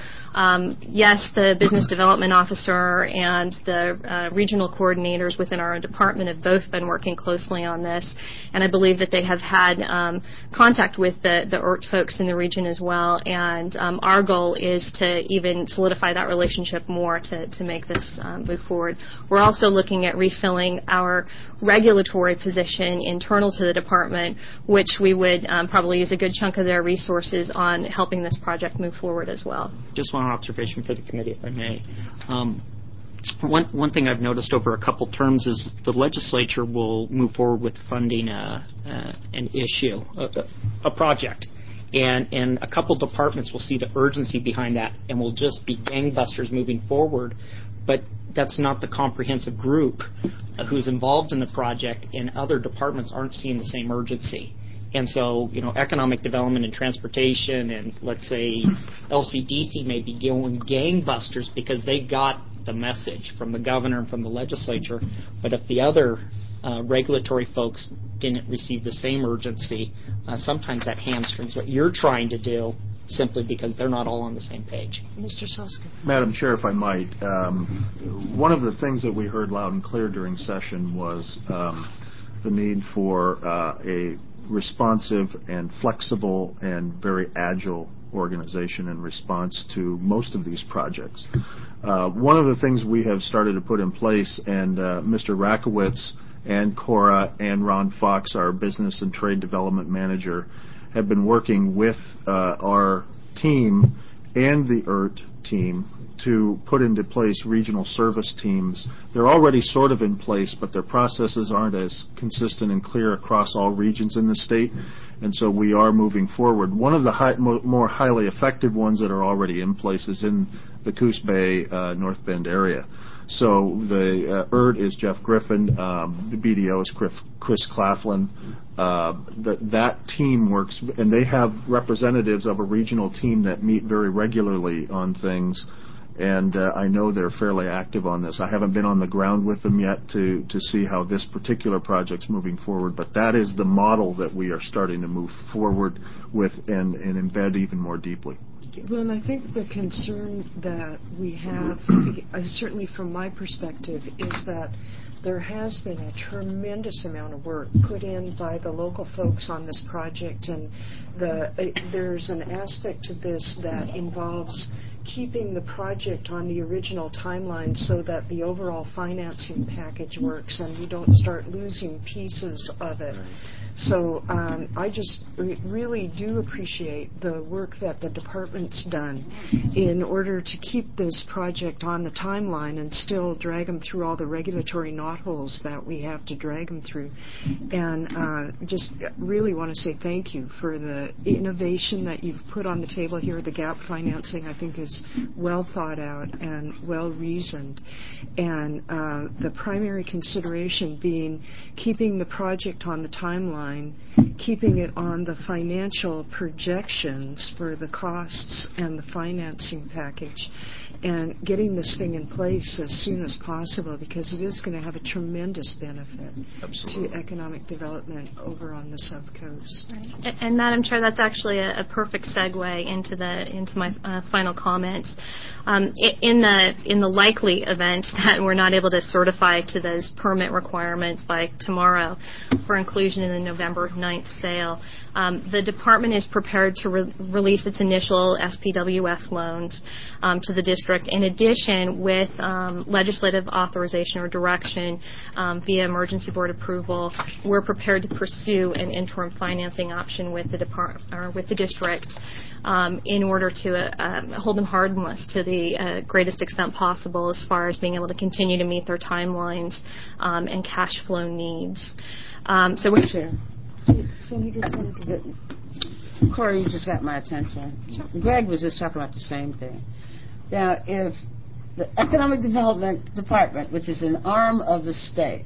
yes, the business development officer and the regional coordinators within our own department have both been working closely on this, and I believe that they have had contact with the ERT folks in the region as well, and our goal is to even solidify that relationship more to make this move forward. We're also looking at refilling our regulatory position internal to the department, which we would probably use a good chunk of their resources on helping this project move forward as well. Just one observation for the committee, if I may. One thing I've noticed over a couple terms is the legislature will move forward with funding an issue, a project. And a couple departments will see the urgency behind that and will just be gangbusters moving forward. But that's not the comprehensive group who's involved in the project, and other departments aren't seeing the same urgency. And so, economic development and transportation and, let's say, LCDC may be going gangbusters because they got the message from the governor and from the legislature. But if the other regulatory folks didn't receive the same urgency, sometimes that hamstrings what you're trying to do, simply because they're not all on the same page. Mr. Soska. Madam Chair, if I might, one of the things that we heard loud and clear during session was the need for a responsive and flexible and very agile organization in response to most of these projects. One of the things we have started to put in place, and Mr. Rakowitz and Cora and Ron Fox, our business and trade development manager, have been working with our team and the ERT team to put into place regional service teams. They're already sort of in place, but their processes aren't as consistent and clear across all regions in the state, and so we are moving forward. One of the more highly effective ones that are already in place is in the Coos Bay, North Bend area. So the ERT is Jeff Griffin, the BDO is Chris Claflin. That team works, and they have representatives of a regional team that meet very regularly on things. and I know they're fairly active on this. I haven't been on the ground with them yet to see how this particular project's moving forward, but that is the model that we are starting to move forward with and embed even more deeply. Well, and I think the concern that we have, certainly from my perspective, is that there has been a tremendous amount of work put in by the local folks on this project, and there's an aspect to this that involves keeping the project on the original timeline so that the overall financing package works and we don't start losing pieces of it. So I just really do appreciate the work that the department's done in order to keep this project on the timeline and still drag them through all the regulatory knotholes that we have to drag them through. And just really want to say thank you for the innovation that you've put on the table here. The gap financing, I think, is well thought out and well reasoned. And the primary consideration being keeping the project on the timeline, keeping it on the financial projections for the costs and the financing package, and getting this thing in place as soon as possible, because it is going to have a tremendous benefit to economic development over on the subcoast. Right. And Madam Chair, that's actually a perfect segue into my final comments. In the likely event that we're not able to certify to those permit requirements by tomorrow for inclusion in the November 9th sale, the department is prepared to release its initial SPWF loans to the district. In addition, with legislative authorization or direction via emergency board approval, we're prepared to pursue an interim financing option with the district in order to hold them harmless to the greatest extent possible as far as being able to continue to meet their timelines and cash flow needs. So we're Chair. Senator Corey, you just got my attention. Sure. Greg was just talking about the same thing. Now, if the Economic Development Department, which is an arm of the state,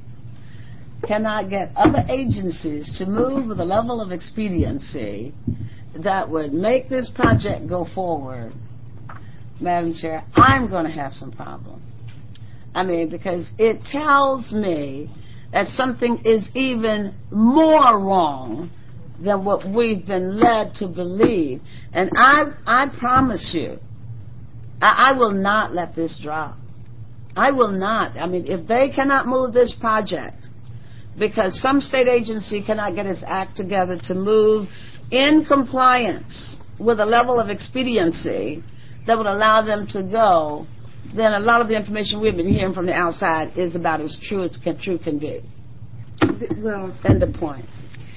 cannot get other agencies to move with a level of expediency that would make this project go forward, Madam Chair, I'm going to have some problems. I mean, because it tells me that something is even more wrong than what we've been led to believe. And I promise you, I will not let this drop. I will not. I mean, if they cannot move this project because some state agency cannot get its act together to move in compliance with a level of expediency that would allow them to go, then a lot of the information we've been hearing from the outside is about as true as true can be. Well, end of point.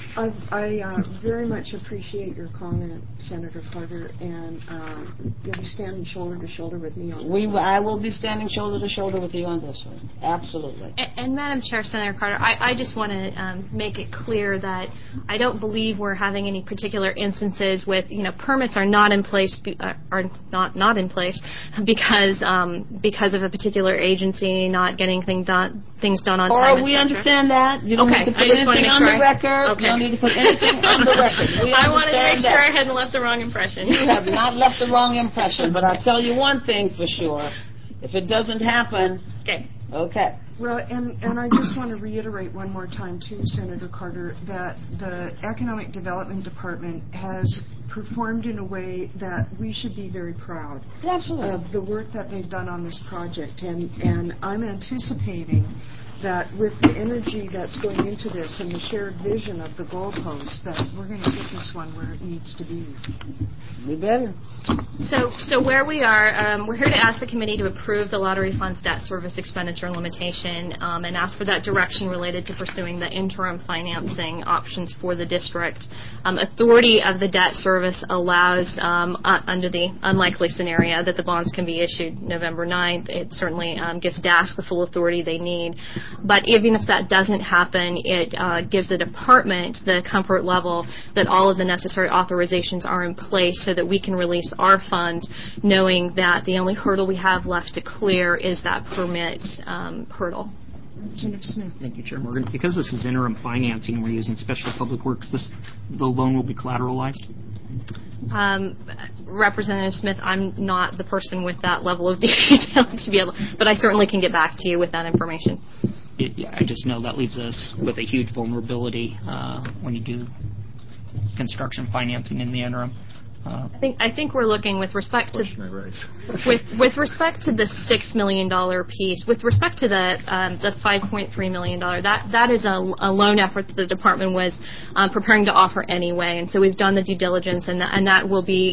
I very much appreciate your comment, Senator Carter, and you'll be standing shoulder to shoulder with me on this one. I will be standing shoulder to shoulder with you on this one. Absolutely. And Madam Chair, Senator Carter, I just want to make it clear that I don't believe we're having any particular instances with, permits are not in place, are not in place because of a particular agency not getting things done on time. Or we understand that. You don't need to put anything on the record. Okay. You don't need to put anything on the record. I wanted to make sure I hadn't left the wrong impression. You have not left the wrong impression, but I'll tell you one thing for sure. If it doesn't happen, okay. Well, and I just want to reiterate one more time, too, Senator Carter, that the Economic Development Department has performed in a way that we should be very proud of the work that they've done on this project. And I'm anticipating that with the energy that's going into this and the shared vision of the goalposts, that we're going to get this one where it needs to be. We better. So where we are, we're here to ask the committee to approve the lottery fund's debt service expenditure limitation and ask for that direction related to pursuing the interim financing options for the district. Authority of the debt service allows, under the unlikely scenario that the bonds can be issued November 9th, it certainly gives DASC the full authority they need. But even if that doesn't happen, it gives the department the comfort level that all of the necessary authorizations are in place so that we can release our funds, knowing that the only hurdle we have left to clear is that permit hurdle. Senator Smith. Thank you, Chair Morgan. Because this is interim financing and we're using Special Public Works, the loan will be collateralized? Representative Smith, I'm not the person with that level of detail to be able, but I certainly can get back to you with that information. I just know that leaves us with a huge vulnerability when you do construction financing in the interim. I think we're looking with respect to with respect to the $6 million piece. With respect to the $5.3 million, that is a loan effort that the department was preparing to offer anyway, and so we've done the due diligence, and that will be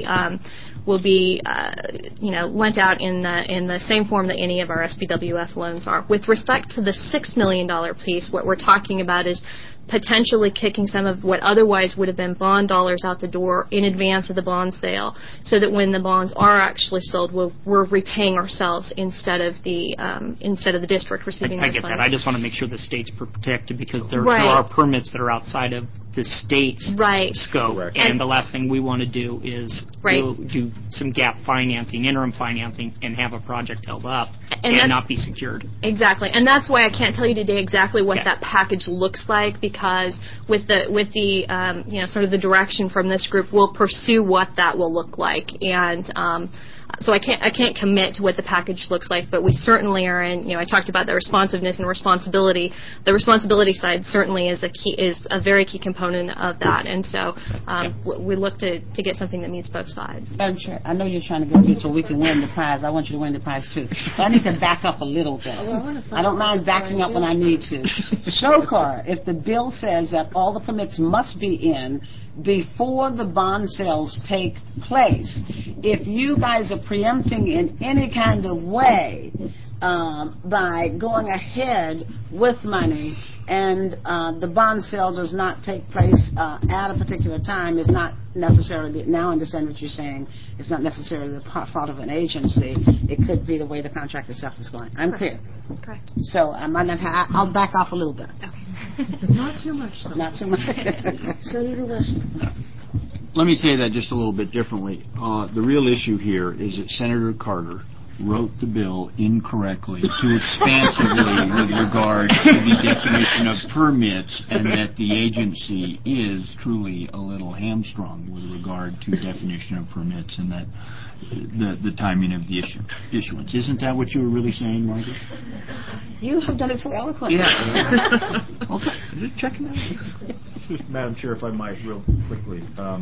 lent out in the same form that any of our SBWF loans are. With respect to the $6 million piece, what we're talking about is potentially kicking some of what otherwise would have been bond dollars out the door in advance of the bond sale, so that when the bonds are actually sold, we're repaying ourselves instead of the district receiving those funds. I get that. I just want to make sure the state's protected, because there are permits that are outside of the state's scope, and the last thing we want to do is do some gap financing, interim financing, and have a project held up and not be secured. Exactly, and that's why I can't tell you today exactly what that package looks like, because with the sort of the direction from this group, we'll pursue what that will look like, and so I can't commit to what the package looks like, but we certainly are in. I talked about the responsiveness and responsibility. The responsibility side certainly is a very key component of that, and so we look to get something that meets both sides. Madam Chair, I know you're trying to get so we can win the prize. I want you to win the prize too. But I need to back up a little bit. I don't mind backing up when I need to. Shokar, if the bill says that all the permits must be in before the bond sales take place, if you guys are preempting in any kind of way by going ahead with money and the bond sale does not take place at a particular time, is not necessarily, now I understand what you're saying, it's not necessarily the fault of an agency, it could be the way the contract itself is going. I'm clear. Correct. So I'll back off a little bit. Okay. Not too much, though. Not too much. Senator Weston. Let me say that just a little bit differently. The real issue here is that Senator Carter wrote the bill incorrectly, too expansively with regard to the definition of permits, and that the agency is truly a little hamstrung with regard to definition of permits and that the timing of the issuance. Isn't that what you were really saying, Margaret? You have done it so eloquently. Yeah. Okay, just checking out. Madam Chair, if I might, real quickly,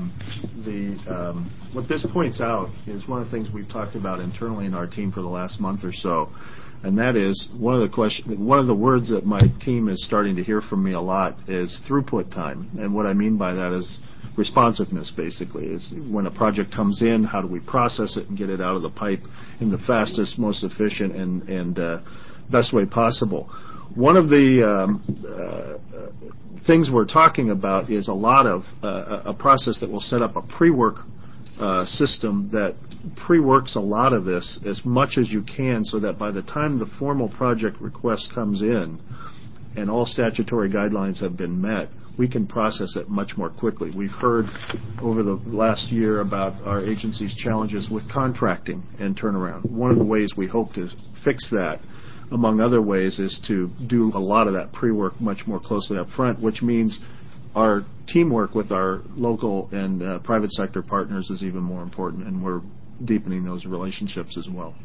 what this points out is one of the things we've talked about internally in our team for the last month or so, and that is one of the words that my team is starting to hear from me a lot is throughput time, and what I mean by that is responsiveness. Basically, is when a project comes in, how do we process it and get it out of the pipe in the fastest, most efficient, and best way possible. One of the things we're talking about is a lot of a process that will set up a pre-work system that pre-works a lot of this as much as you can, so that by the time the formal project request comes in and all statutory guidelines have been met, we can process it much more quickly. We've heard over the last year about our agency's challenges with contracting and turnaround. One of the ways we hope to fix that, among other ways, is to do a lot of that pre-work much more closely up front, which means our teamwork with our local and private sector partners is even more important, and we're deepening those relationships as well.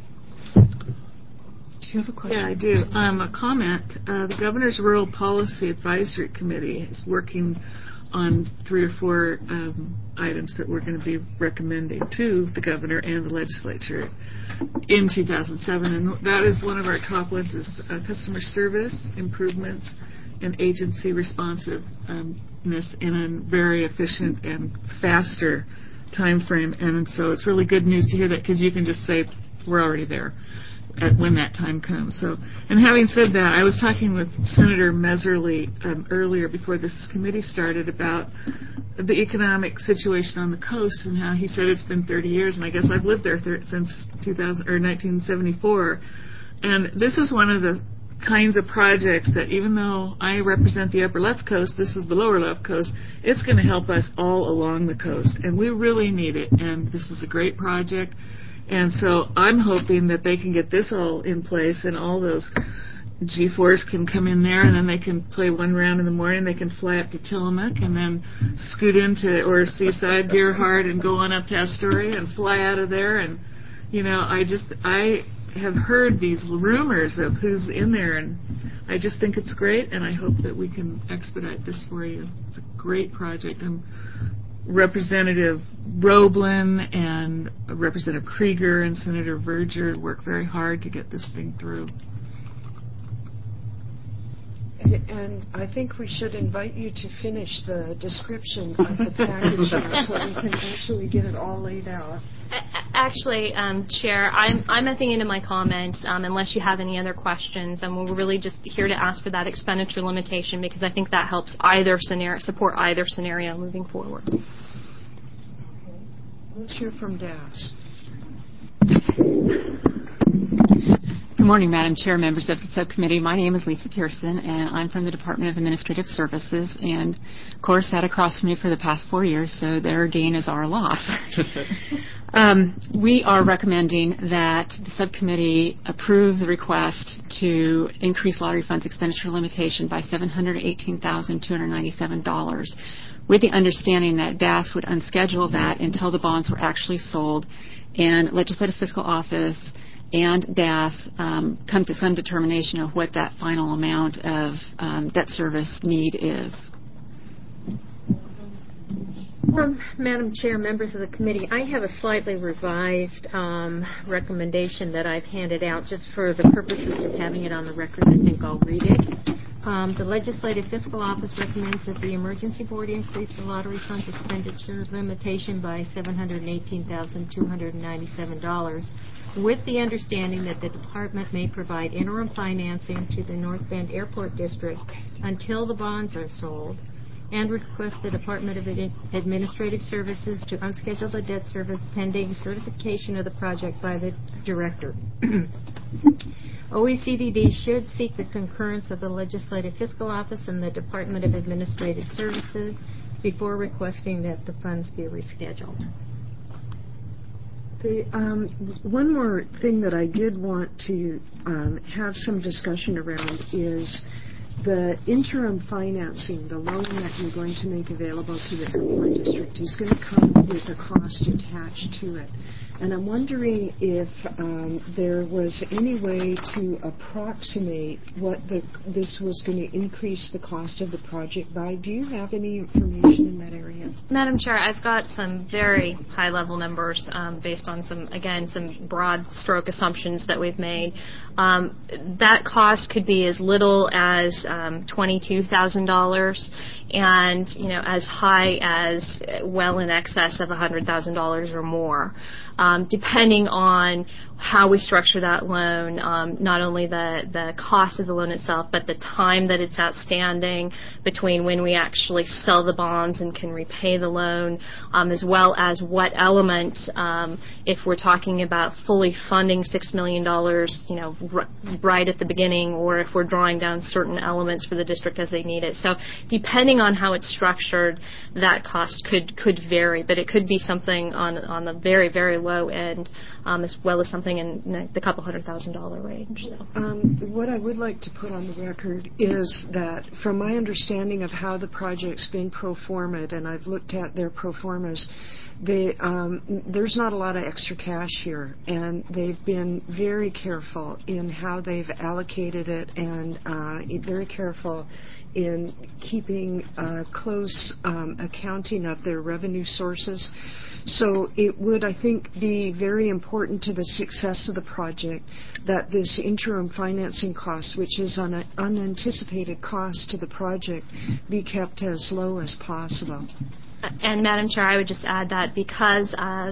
Do you have a question? Yeah, I do. A comment. The Governor's Rural Policy Advisory Committee is working on 3 or 4 items that we're going to be recommending to the Governor and the Legislature in 2007, and that is one of our top ones is customer service improvements and agency responsiveness in a very efficient and faster time frame. And so it's really good news to hear that, because you can just say we're already there when that time comes. So, and having said that, I was talking with Senator Meserly earlier before this committee started about the economic situation on the coast, and how he said it's been 30 years, and I guess I've lived there since 1974. And this is one of the kinds of projects that, even though I represent the upper left coast, this is the lower left coast, it's going to help us all along the coast, and we really need it. And this is a great project. And so I'm hoping that they can get this all in place, and all those G4s can come in there, and then they can play one round in the morning. They can fly up to Tillamook and then scoot into or Seaside, Deer Heart, and go on up to Astoria and fly out of there. And I have heard these rumors of who's in there, and I just think it's great, and I hope that we can expedite this for you. It's a great project. Representative Roblin and Representative Krieger and Senator Verger worked very hard to get this thing through. And I think we should invite you to finish the description of the package here so we can actually get it all laid out. Actually, Chair, I'm at the end of my comments, unless you have any other questions, and we're really just here to ask for that expenditure limitation because I think that helps support either scenario moving forward. Okay. Let's hear from DAS. Good morning, Madam Chair, members of the subcommittee. My name is Lisa Pearson, and I'm from the Department of Administrative Services, and Cora sat across from me for the past 4 years, so their gain is our loss. We are recommending that the subcommittee approve the request to increase lottery funds expenditure limitation by $718,297, with the understanding that DAS would unschedule that until the bonds were actually sold, and Legislative Fiscal Office and DAS come to some determination of what that final amount of debt service need is. Madam Chair, members of the committee, I have a slightly revised recommendation that I've handed out just for the purposes of having it on the record. I think I'll read it. The Legislative Fiscal Office recommends that the Emergency Board increase the lottery funds expenditure limitation by $718,297, with the understanding that the Department may provide interim financing to the North Bend Airport District until the bonds are sold, and request the Department of Administrative Services to unschedule the debt service pending certification of the project by the Director. OECDD should seek the concurrence of the Legislative Fiscal Office and the Department of Administrative Services before requesting that the funds be rescheduled. One more thing that I did want to have some discussion around is the interim financing, the loan that you're going to make available to the airport district is going to come with a cost attached to it. And I'm wondering if there was any way to approximate what this was going to increase the cost of the project by. Do you have any information in that area? Madam Chair, I've got some very high-level numbers based on some broad stroke assumptions that we've made. That cost could be as little as $22,000 and as high as well in excess of $100,000 or more. Depending on how we structure that loan, not only the cost of the loan itself, but the time that it's outstanding between when we actually sell the bonds and can repay the loan, as well as what element, if we're talking about fully funding $6 million, right at the beginning, or if we're drawing down certain elements for the district as they need it. So depending on how it's structured, that cost could vary, but it could be something on the very, very low end, as well as something in the couple $100,000 range. So. What I would like to put on the record is that from my understanding of how the project's been pro-formed, and I've looked at their pro-formas, there's not a lot of extra cash here, and they've been very careful in how they've allocated it and very careful in keeping close accounting of their revenue sources. So it would, I think, be very important to the success of the project that this interim financing cost, which is an unanticipated cost to the project, be kept as low as possible. And Madam Chair, I would just add that because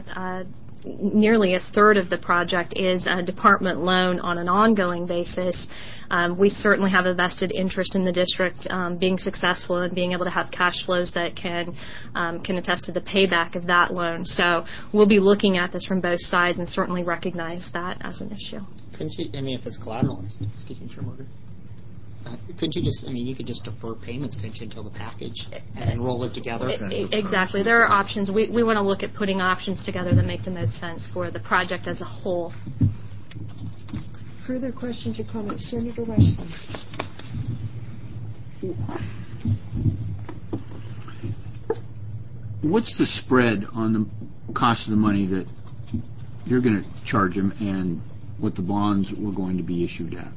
nearly a third of the project is a department loan on an ongoing basis, we certainly have a vested interest in the district being successful and being able to have cash flows that can attest to the payback of that loan. So we'll be looking at this from both sides and certainly recognize that as an issue. Couldn't you, if it's collateralized, excuse me, Chair Morgan, couldn't you just, you could just defer payments, couldn't you, until the package and roll it together? Exactly. There are options. We want to look at putting options together that make the most sense for the project as a whole. further questions or comments? Senator Westland. What's the spread on the cost of the money that you're going to charge them and what the bonds were going to be issued at?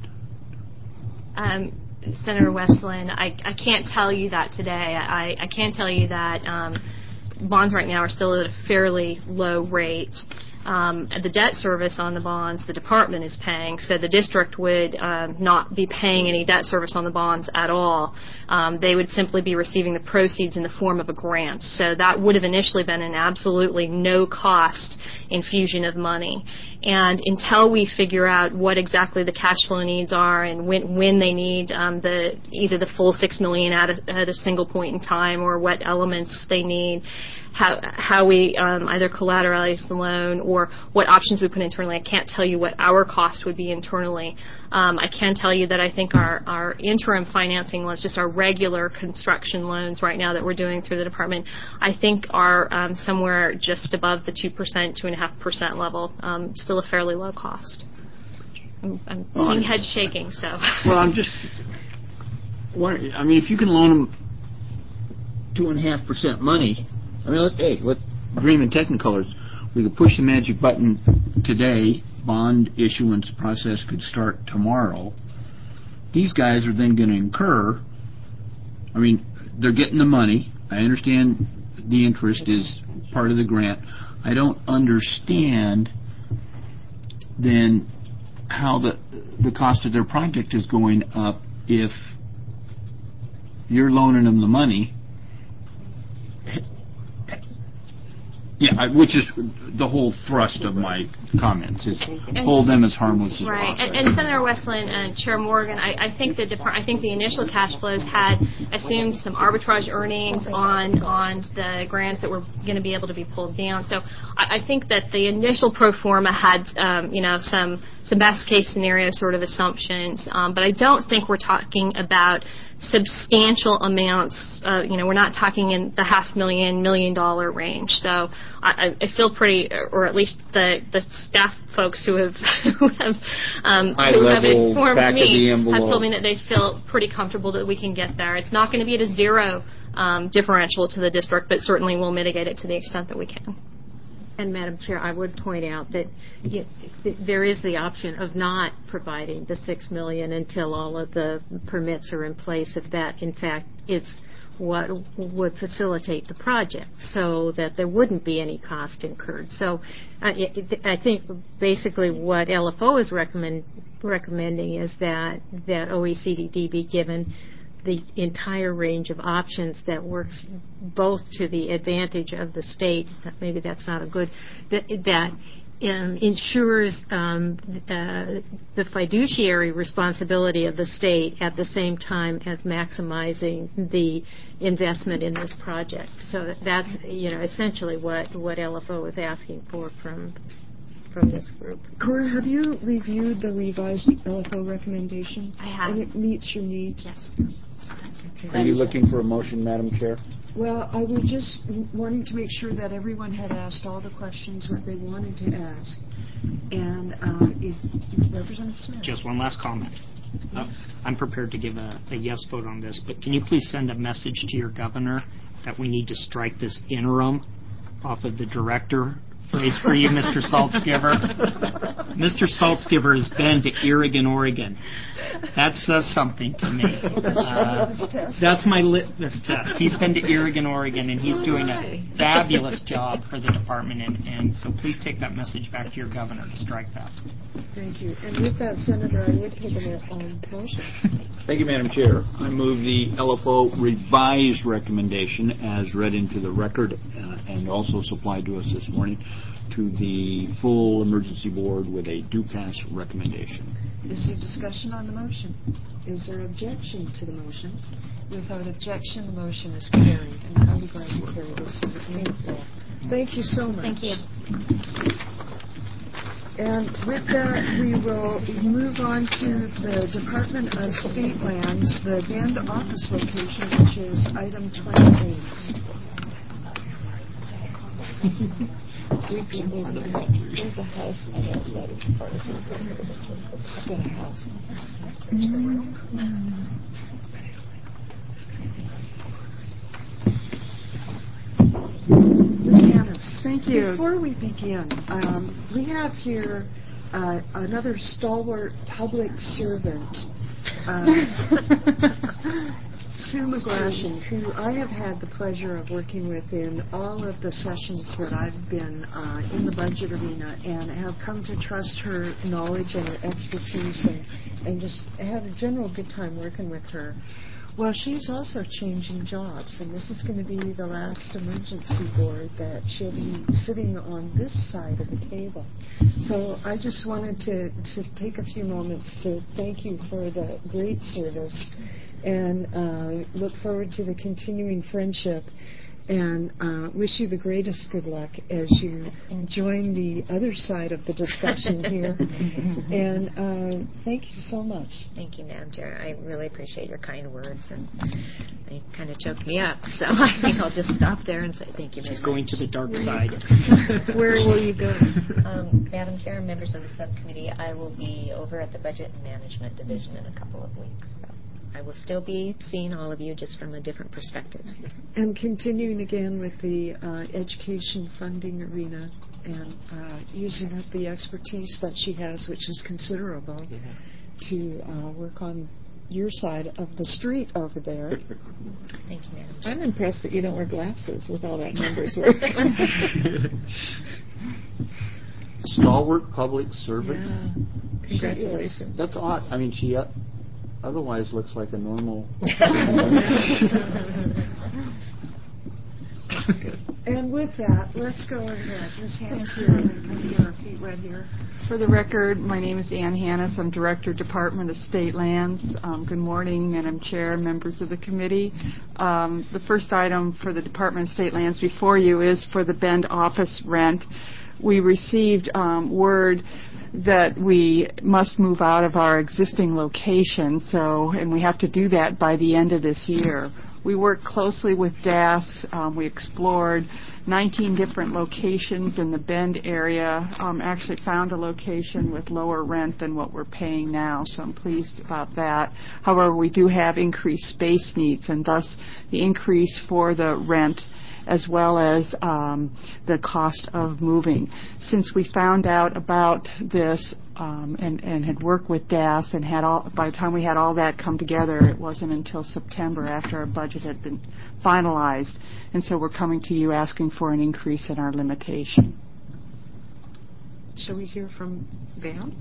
Senator Westland, I can't tell you that today. I can tell you that bonds right now are still at a fairly low rate. The debt service on the bonds the department is paying, so the district would not be paying any debt service on the bonds at all. They would simply be receiving the proceeds in the form of a grant. So that would have initially been an absolutely no-cost infusion of money. And until we figure out what exactly the cash flow needs are and when they need either the full $6 million at a single point in time or what elements they need, how we either collateralize the loan or what options we put internally. I can't tell you what our cost would be internally. I can tell you that I think our interim financing loans, just our regular construction loans right now that we're doing through the department, I think are somewhere just above the 2%, 2.5% level. Still a fairly low cost. I'm seeing head shaking, so. Well, I'm just wondering, I mean, if you can loan them 2.5% money, I mean, let's dream in Technicolors. We could push the magic button today. Bond issuance process could start tomorrow. These guys are then going to incur. I mean, they're getting the money. I understand the interest is part of the grant. I don't understand then how the cost of their project is going up if you're loaning them the money. Yeah, which is the whole thrust of my comments, is hold them as harmless as right. possible. And Senator Westland and Chair Morgan, I think the initial cash flows had assumed some arbitrage earnings on the grants that were going to be able to be pulled down. So I think that the initial pro forma had some best case scenario sort of assumptions, but I don't think we're talking about substantial amounts. We're not talking in the $500,000, $1 million range. So I feel pretty, or at least the staff folks who have informed me have told me that they feel pretty comfortable that we can get there. It's not going to be at a zero differential to the district, but certainly we'll mitigate it to the extent that we can. And Madam Chair, I would point out that there is the option of not providing the $6 million until all of the permits are in place, if that in fact is what would facilitate the project, so that there wouldn't be any cost incurred. So I think basically what LFO is recommending is that OECDD be given the entire range of options that works both to the advantage of the state, maybe that's not a good, that ensures the fiduciary responsibility of the state at the same time as maximizing the investment in this project. So that's essentially what LFO is asking for from this group. Cora, have you reviewed the revised LFO recommendation? I have. And it meets your needs? Yes. Okay. Are you looking for a motion, Madam Chair? Well, I was just wanting to make sure that everyone had asked all the questions that they wanted to ask. And Representative Smith. Just one last comment. I'm prepared to give a yes vote on this, but can you please send a message to your governor that we need to strike this interim off of the director phrase for you, Mr. Saltzgiver. Mr. Saltzgiver has been to Oregon, Oregon. That says something to me. That's my litmus test. He's been to Oregon, Oregon, and he's doing a fabulous job for the department, and so please take that message back to your governor to strike that. Thank you. And with that, Senator, I would take a motion. Thank you, Madam Chair. I move the LFO revised recommendation as read into the record and also supplied to us this morning to the full emergency board with a do-pass recommendation. Is there discussion on the motion? Is there objection to the motion? Without objection, the motion is carried. And I'm glad you carried this one. Thank you so much. Thank you. And with that, we will move on to the Department of State Lands, the Bend office location, which is item 28. There's a house on the outside of the park. I've got a house. Ms. Hannes, thank you. Before we begin, we have here another stalwart public servant, Sue McGlashan, who I have had the pleasure of working with in all of the sessions that I've been in the budget arena, and have come to trust her knowledge and her expertise and just had a general good time working with her. Well, she's also changing jobs, and this is going to be the last emergency board that she'll be sitting on this side of the table. So I just wanted to take a few moments to thank you for the great service and look forward to the continuing friendship, and wish you the greatest good luck as you join the other side of the discussion here. And thank you so much. Thank you, Madam Chair. I really appreciate your kind words, and they kind of choked me up, so I think I'll just stop there and say thank you very much. She's going to the dark side. Where will you go? Madam Chair, members of the subcommittee, I will be over at the Budget and Management Division in a couple of weeks. So I will still be seeing all of you, just from a different perspective. And continuing again with the education funding arena, and using up the expertise that she has, which is considerable, to work on your side of the street over there. Thank you, Madam Chair. I'm impressed that you don't wear glasses with all that numbers work. Stalwart public servant. Yeah. Congratulations. That's odd. I mean, she otherwise looks like a normal. And with that, let's go ahead. Ms. Hannes, you're going to come get our feet wet here. For the record, my name is Ann Hannes. I'm Director, Department of State Lands. Good morning, Madam Chair, members of the committee. The first item for the Department of State Lands before you is for the Bend office rent. We received word that we must move out of our existing location, and we have to do that by the end of this year. We worked closely with DAS. We explored 19 different locations in the Bend area. Actually found a location with lower rent than what we're paying now, so I'm pleased about that. However, we do have increased space needs, and thus the increase for the rent as well as the cost of moving. Since we found out about this and had worked with DAS and by the time we had all that come together, it wasn't until September after our budget had been finalized. And so we're coming to you asking for an increase in our limitation. Shall we hear from Van?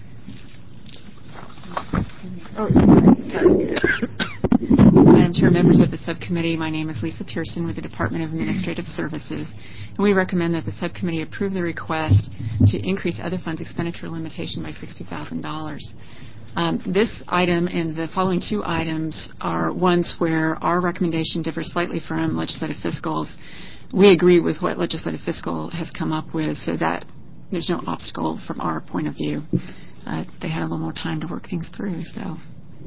Madam Chair, members of the subcommittee, my name is Lisa Pearson with the Department of Administrative Services, and we recommend that the subcommittee approve the request to increase other funds expenditure limitation by $60,000. This item and the following two items are ones where our recommendation differs slightly from legislative fiscals. We agree with what legislative fiscal has come up with, so that there's no obstacle from our point of view. They had a little more time to work things through, so.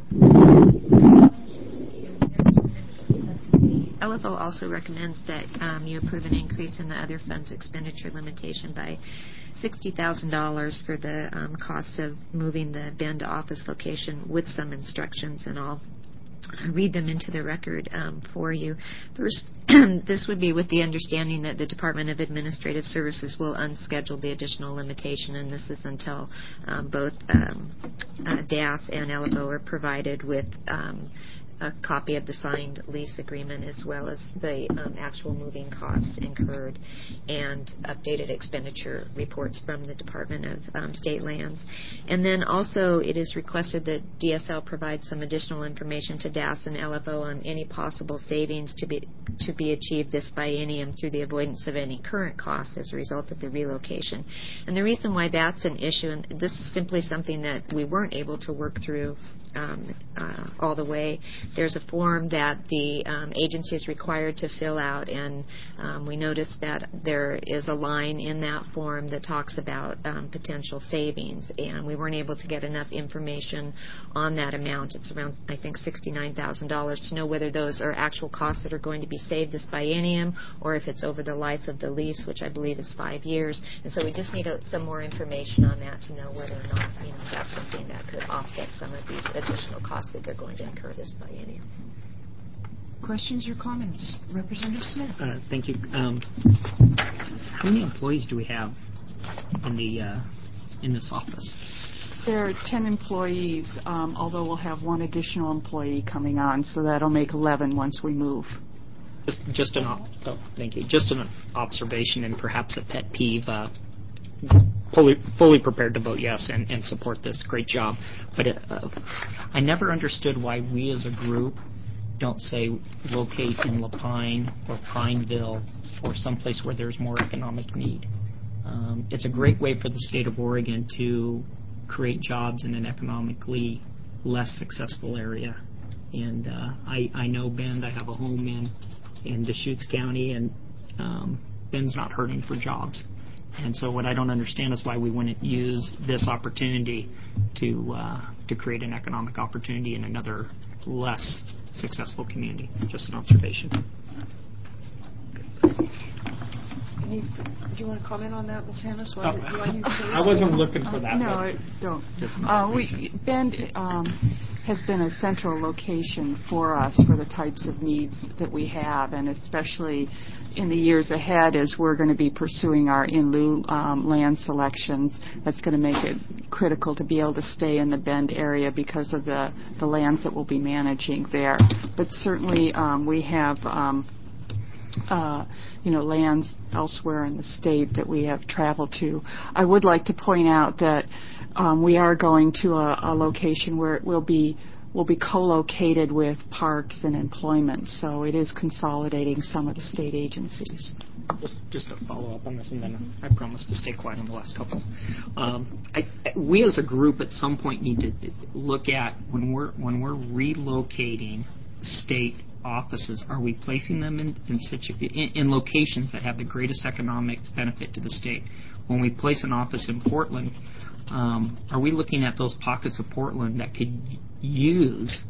LFO also recommends that you approve an increase in the other funds expenditure limitation by $60,000 for the cost of moving the Bend office location with some instructions, and I'll read them into the record for you. First, this would be with the understanding that the Department of Administrative Services will unschedule the additional limitation, and this is until both DAS and LFO are provided with a copy of the signed lease agreement, as well as the actual moving costs incurred and updated expenditure reports from the Department of State Lands. And then also it is requested that DSL provide some additional information to DAS and LFO on any possible savings to be achieved this biennium through the avoidance of any current costs as a result of the relocation. And the reason why that's an issue, and this is simply something that we weren't able to work through all the way, there's a form that the agency is required to fill out, and we noticed that there is a line in that form that talks about potential savings, and we weren't able to get enough information on that amount. It's around, I think, $69,000 to know whether those are actual costs that are going to be saved this biennium or if it's over the life of the lease, which I believe is 5 years. And so we just need some more information on that to know whether or not that's something that could offset some of these additional costs that they're going to incur this biennium. Questions or comments? Representative Smith. Thank you. How many employees do we have in this office? There are 10 employees, although we'll have one additional employee coming on, so that'll make 11 once we move. Thank you. Just an observation and perhaps a pet peeve. Fully prepared to vote yes and support this. Great job. But I never understood why we as a group don't say locate in Lapine or Prineville or someplace where there's more economic need. It's a great way for the state of Oregon to create jobs in an economically less successful area. And I know Bend. I have a home in Deschutes County, and Bend's not hurting for jobs. And so what I don't understand is why we wouldn't use this opportunity to create an economic opportunity in another less successful community. Just an observation. Do you want to comment on that, Ms. Hannes? I wasn't looking for that. No, I don't. Bend has been a central location for us for the types of needs that we have, and especially in the years ahead as we're going to be pursuing our in lieu land selections. That's going to make it critical to be able to stay in the Bend area because of the lands that we'll be managing there. But certainly we have lands elsewhere in the state that we have traveled to. I would like to point out that we are going to a location where it will be co-located with parks and employment, so it is consolidating some of the state agencies. Just to follow up on this, and then I promise to stay quiet on the last couple. We as a group at some point need to look at when we're relocating state offices, are we placing them in locations that have the greatest economic benefit to the state? When we place an office in Portland, are we looking at those pockets of Portland that could use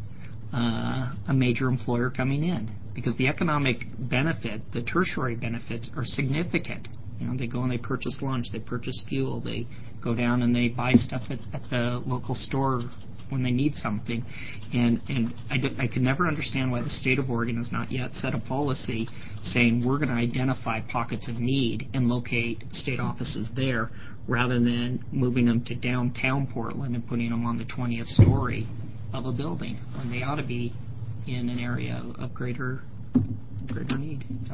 a major employer coming in? Because the economic benefit, the tertiary benefits, are significant. They go and they purchase lunch, they purchase fuel, they go down and they buy stuff at the local store when they need something. And I can never understand why the state of Oregon has not yet set a policy saying we're going to identify pockets of need and locate state offices there rather than moving them to downtown Portland and putting them on the 20th story of a building when they ought to be in an area of greater need. So.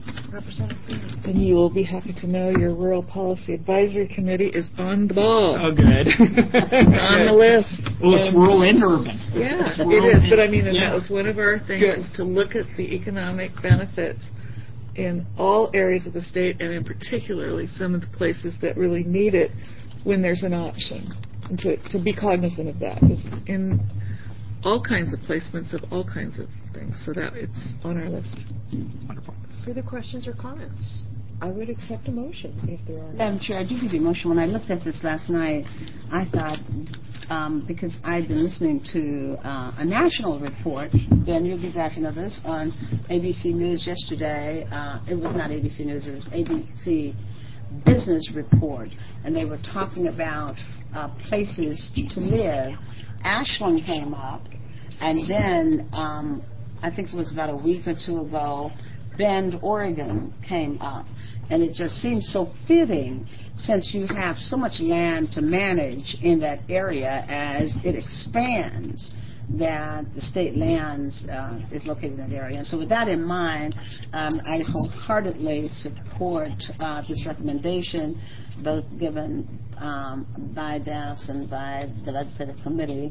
And you will be happy to know your Rural Policy Advisory Committee is on the ball. Oh, good. On the list. Well, it's rural and urban. Yeah, it is. But I mean, that was one of our things, is to look at the economic benefits in all areas of the state, and in particularly some of the places that really need it when there's an option. And to be cognizant of that is in all kinds of placements of all kinds of things, so that it's on our list. Wonderful. Further questions or comments? I would accept a motion if there are. Madam Chair, I do give you a motion. When I looked at this last night, I thought, because I'd been listening to a national report, Ben, you'll be glad to know this, on ABC News yesterday. It was not ABC News, it was ABC Business Report, and they were talking about places to live. Ashland came up, and then I think it was about a week or two ago, Bend, Oregon came up. And it just seems so fitting, since you have so much land to manage in that area as it expands, that the state lands is located in that area. And so with that in mind, I wholeheartedly support this recommendation, both given by DAS and by the Legislative Committee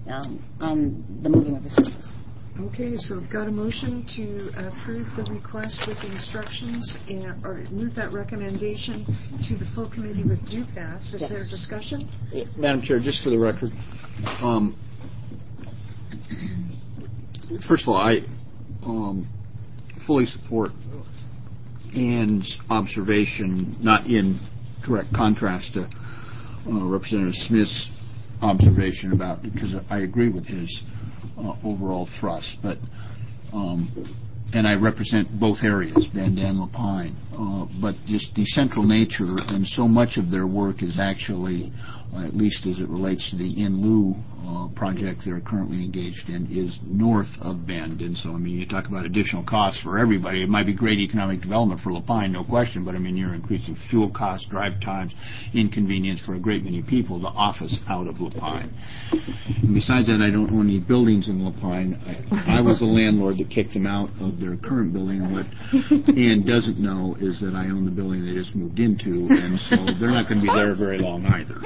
on the moving of the surface. Okay, so we've got a motion to approve the request with instructions or move that recommendation to the full committee with due pass. Is there discussion? Madam Chair, just for the record, first of all, I fully support Ann's observation, not in direct contrast to Representative Smith's observation about, because I agree with his overall thrust, but and I represent both areas, Bend and Lapine, but just the central nature, and so much of their work is actually, at least as it relates to the in lieu projects they're currently engaged in, is north of Bend. And so, I mean, you talk about additional costs for everybody. It might be great economic development for Lapine, no question, but I mean, you're increasing fuel costs, drive times, inconvenience for a great many people, the office out of Lapine. And besides that, I don't own any buildings in Lapine. I was the landlord that kicked them out of their current building, and what Ann doesn't know is that I own the building they just moved into, and so they're not going to be there very long either.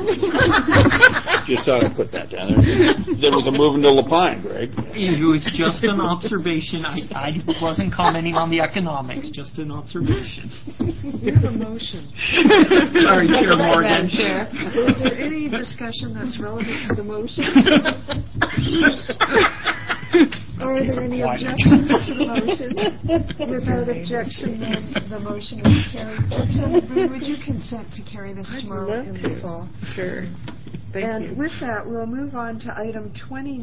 Just thought I'd put that down there. Then we can move into Lapine, Greg. It was just an observation. I wasn't commenting on the economics, just an observation. We have a motion. Sorry, Chair Morgan. Chair. Is there any discussion that's relevant to the motion? Are there any objections to the motion? Without objection, then the motion is carried. Representative Boone, would you consent to carry this tomorrow in the fall? Sure. Thank you. And with that, we'll move on to item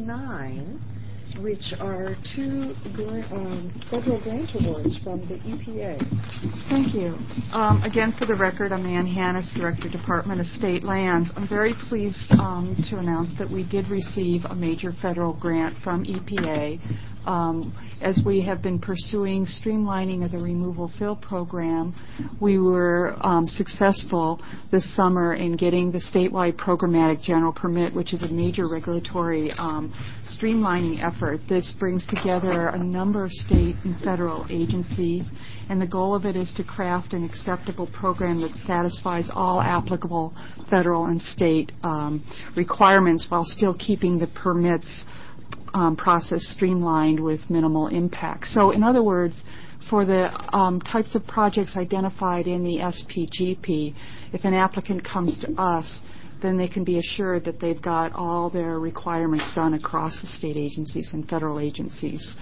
29, which are two federal grant awards from the EPA. Thank you. Again, for the record, I'm Ann Hannis, Director, Department of State Lands. I'm very pleased to announce that we did receive a major federal grant from EPA. As we have been pursuing streamlining of the removal fill program, we were successful this summer in getting the statewide programmatic general permit, which is a major regulatory streamlining effort. This brings together a number of state and federal agencies, and the goal of it is to craft an acceptable program that satisfies all applicable federal and state requirements while still keeping the permits process streamlined with minimal impact. So in other words, for the types of projects identified in the SPGP, if an applicant comes to us, then they can be assured that they've got all their requirements done across the state agencies and federal agencies.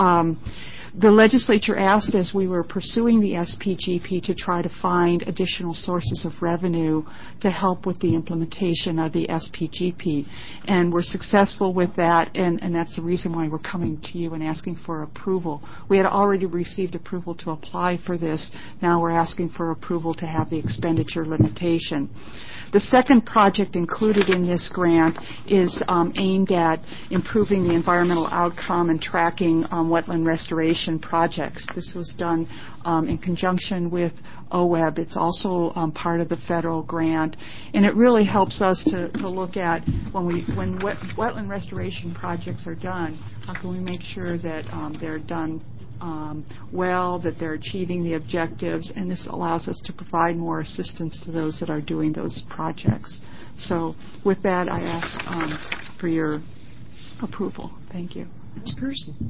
The legislature asked, as we were pursuing the SPGP, to try to find additional sources of revenue to help with the implementation of the SPGP. And we're successful with that, and that's the reason why we're coming to you and asking for approval. We had already received approval to apply for this. Now we're asking for approval to have the expenditure limitation. The second project included in this grant is aimed at improving the environmental outcome and tracking wetland restoration projects. This was done in conjunction with OWEB. It's also part of the federal grant, and it really helps us to look at when wetland restoration projects are done, how can we make sure that they're done well, that they're achieving the objectives, and this allows us to provide more assistance to those that are doing those projects. So with that, I ask for your approval. Thank you. Ms. Pearson.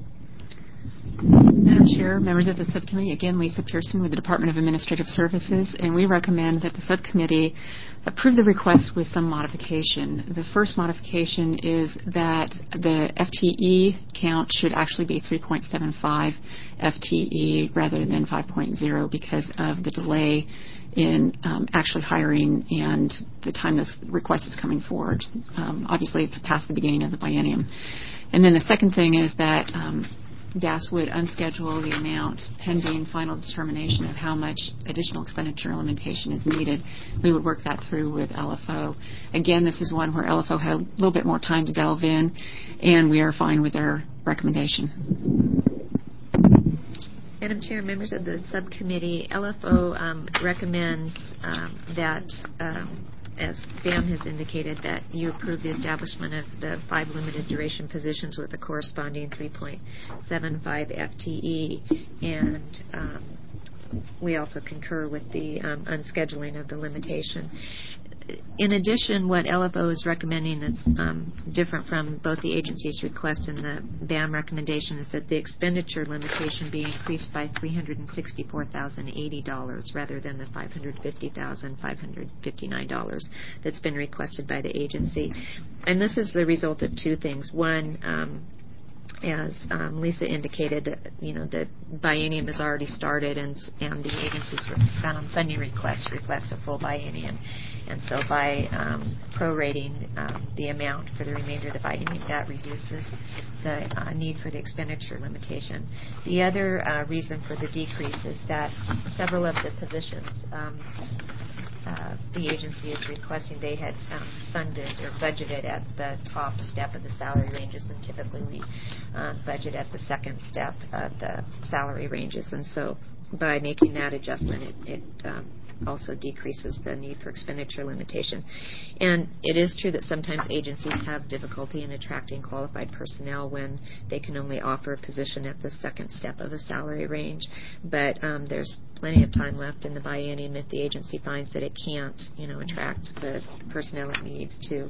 Madam Chair, members of the subcommittee, again, Lisa Pearson with the Department of Administrative Services, and we recommend that the subcommittee approve the request with some modification. The first modification is that the FTE count should actually be 3.75 FTE rather than 5.0 because of the delay in actually hiring and the time this request is coming forward. Obviously, it's past the beginning of the biennium. And then the second thing is that DAS would unschedule the amount pending final determination of how much additional expenditure limitation is needed. We would work that through with LFO. Again, this is one where LFO had a little bit more time to delve in, and we are fine with their recommendation. Madam Chair, members of the subcommittee, LFO recommends that as BAM has indicated, that you approve the establishment of the 5 limited duration positions with the corresponding 3.75 FTE, and we also concur with the unscheduling of the limitation. In addition, what LFO is recommending that's different from both the agency's request and the BAM recommendation is that the expenditure limitation be increased by $364,080 rather than the $550,559 that's been requested by the agency. And this is the result of two things. One, as Lisa indicated, the biennium has already started, and the agency's funding request reflects a full biennium. And so by prorating the amount for the remainder of the biennium, that reduces the need for the expenditure limitation. The other reason for the decrease is that several of the positions the agency is requesting, they had funded or budgeted at the top step of the salary ranges, and typically we budget at the second step of the salary ranges. And so by making that adjustment, it also decreases the need for expenditure limitation. And it is true that sometimes agencies have difficulty in attracting qualified personnel when they can only offer a position at the second step of a salary range. But there's plenty of time left in the biennium if the agency finds that it can't, attract the personnel it needs to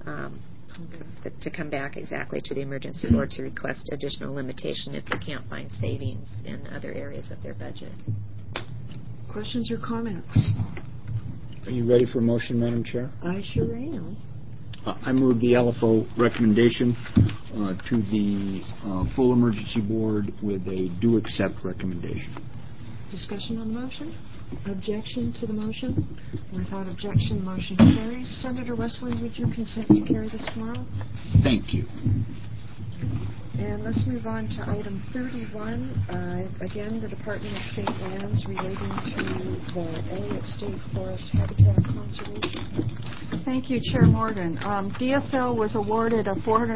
come back exactly to the emergency board to request additional limitation if they can't find savings in other areas of their budget. Questions or comments? Are you ready for a motion, Madam Chair? I sure am. I move the LFO recommendation to the full emergency board with a do accept recommendation. Discussion on the motion? Objection to the motion? Without objection, the motion carries. Senator Wesley, would you consent to carry this tomorrow? Thank you. And let's move on to item 31. Again, the Department of State Lands relating to the Elliott State Forest Habitat Conservation. Thank you, Chair Morgan. DSL was awarded a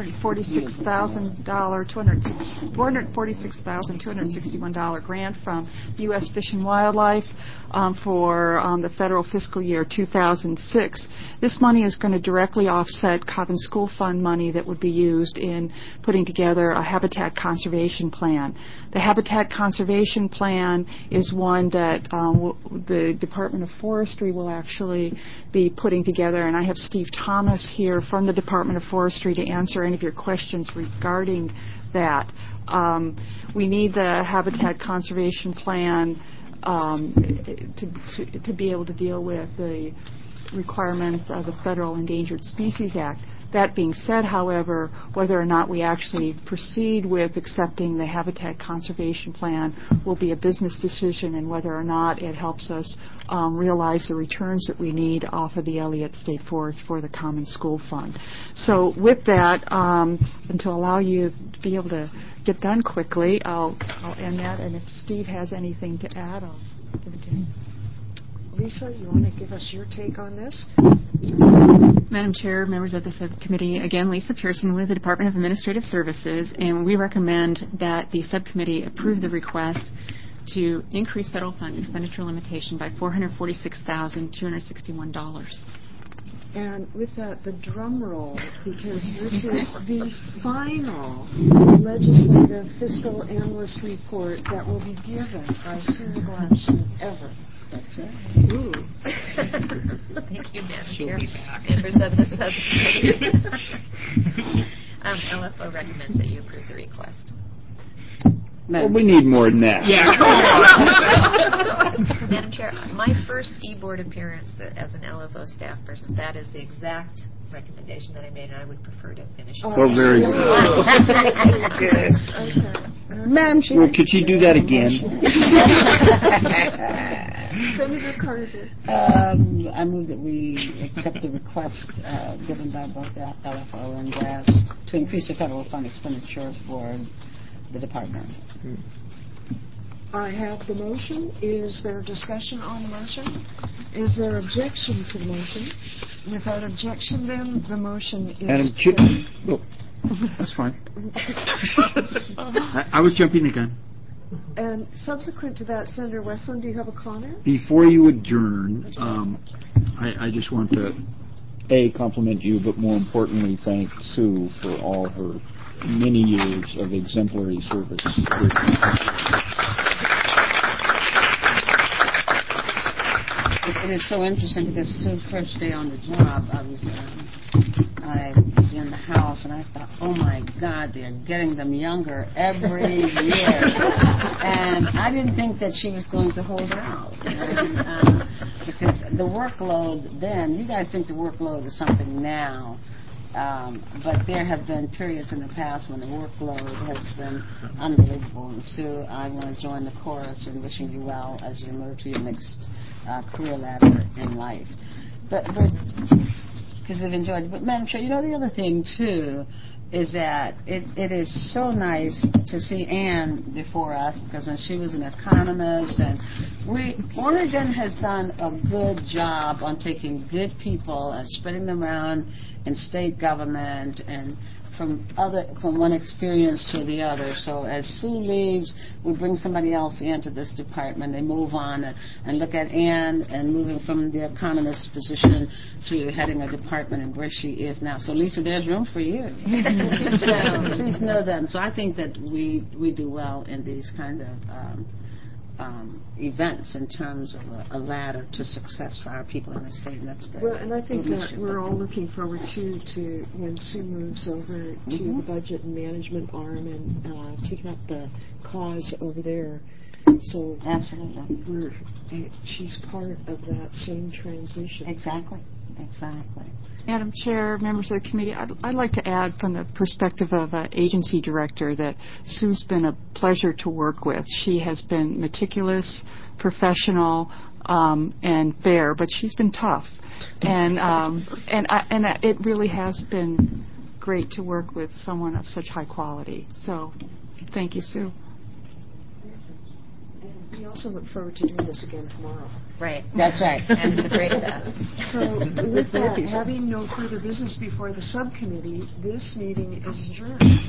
$446,261 grant from U.S. Fish and Wildlife for the federal fiscal year 2006. This money is going to directly offset Cobbin School Fund money that would be used in putting together a habitat conservation plan. The habitat conservation plan is one that the Department of Forestry will actually be putting together, and I have Steve Thomas here from the Department of Forestry to answer any of your questions regarding that. We need the habitat conservation plan to be able to deal with the requirements of the Federal Endangered Species Act. That being said, however, whether or not we actually proceed with accepting the Habitat Conservation Plan will be a business decision, and whether or not it helps us realize the returns that we need off of the Elliott State Forest for the Common School Fund. So with that, and to allow you to be able to get done quickly, I'll end that, and if Steve has anything to add, I'll give it to him. Lisa, you want to give us your take on this? Madam Chair, members of the subcommittee, again, Lisa Pearson with the Department of Administrative Services, and we recommend that the subcommittee approve the request to increase federal fund expenditure limitation by $446,261. And with that, the drum roll, because this is the final legislative fiscal analyst report that will be given by Sue Blanchard ever. That's right. Ooh. Thank you, Madam Chair. Members of the subcommittee. LFO recommends that you approve the request. Well, we need more than that. Yeah, come on. Madam Chair, my first e-board appearance as an LFO staff person, that is the exact recommendation that I made, and I would prefer to finish. Oh, very good. Madam Chair. Well, could you do that again? Senator Carter. I move that we accept the request given by both the LFO and DAS to increase the federal fund expenditure for the department. I have the motion. Is there discussion on the motion? Is there objection to the motion? Without objection, then, the motion is... Madam Chair. Oh, that's fine. I was jumping the gun. And subsequent to that, Senator Westland, do you have a comment? Before you adjourn, I just want to, A, compliment you, but more importantly, thank Sue for all her many years of exemplary service. It is so interesting because Sue's first day on the job, I was in the house and I thought, oh my God, they're getting them younger every year. And I didn't think that she was going to hold out. And, because the workload then, you guys think the workload is something now. But there have been periods in the past when the workload has been unbelievable. And Sue, I want to join the chorus in wishing you well as you move to your next career ladder in life. But because we've enjoyed it. But Madam Chair, the other thing too is that it is so nice to see Ann before us, because when she was an economist, and Oregon has done a good job on taking good people and spreading them around in state government and from one experience to the other. So as Sue leaves, we bring somebody else into this department. They move on and look at Ann and moving from the economist position to heading a department and where she is now. So Lisa, there's room for you. So please know that. So I think that we do well in these kind of events in terms of a ladder to success for our people in the state, and that's very well. And I think that we're all looking forward to when Sue moves over to the budget and management arm and taking up the cause over there. So absolutely, she's part of that same transition. Exactly. Madam Chair, members of the committee, I'd like to add from the perspective of an agency director that Sue's been a pleasure to work with. She has been meticulous, professional, and fair, but she's been tough. And it really has been great to work with someone of such high quality. So thank you, Sue. We also look forward to doing this again tomorrow. Right. That's right. And it's great of that. So with that, having no further business before the subcommittee, this meeting is adjourned.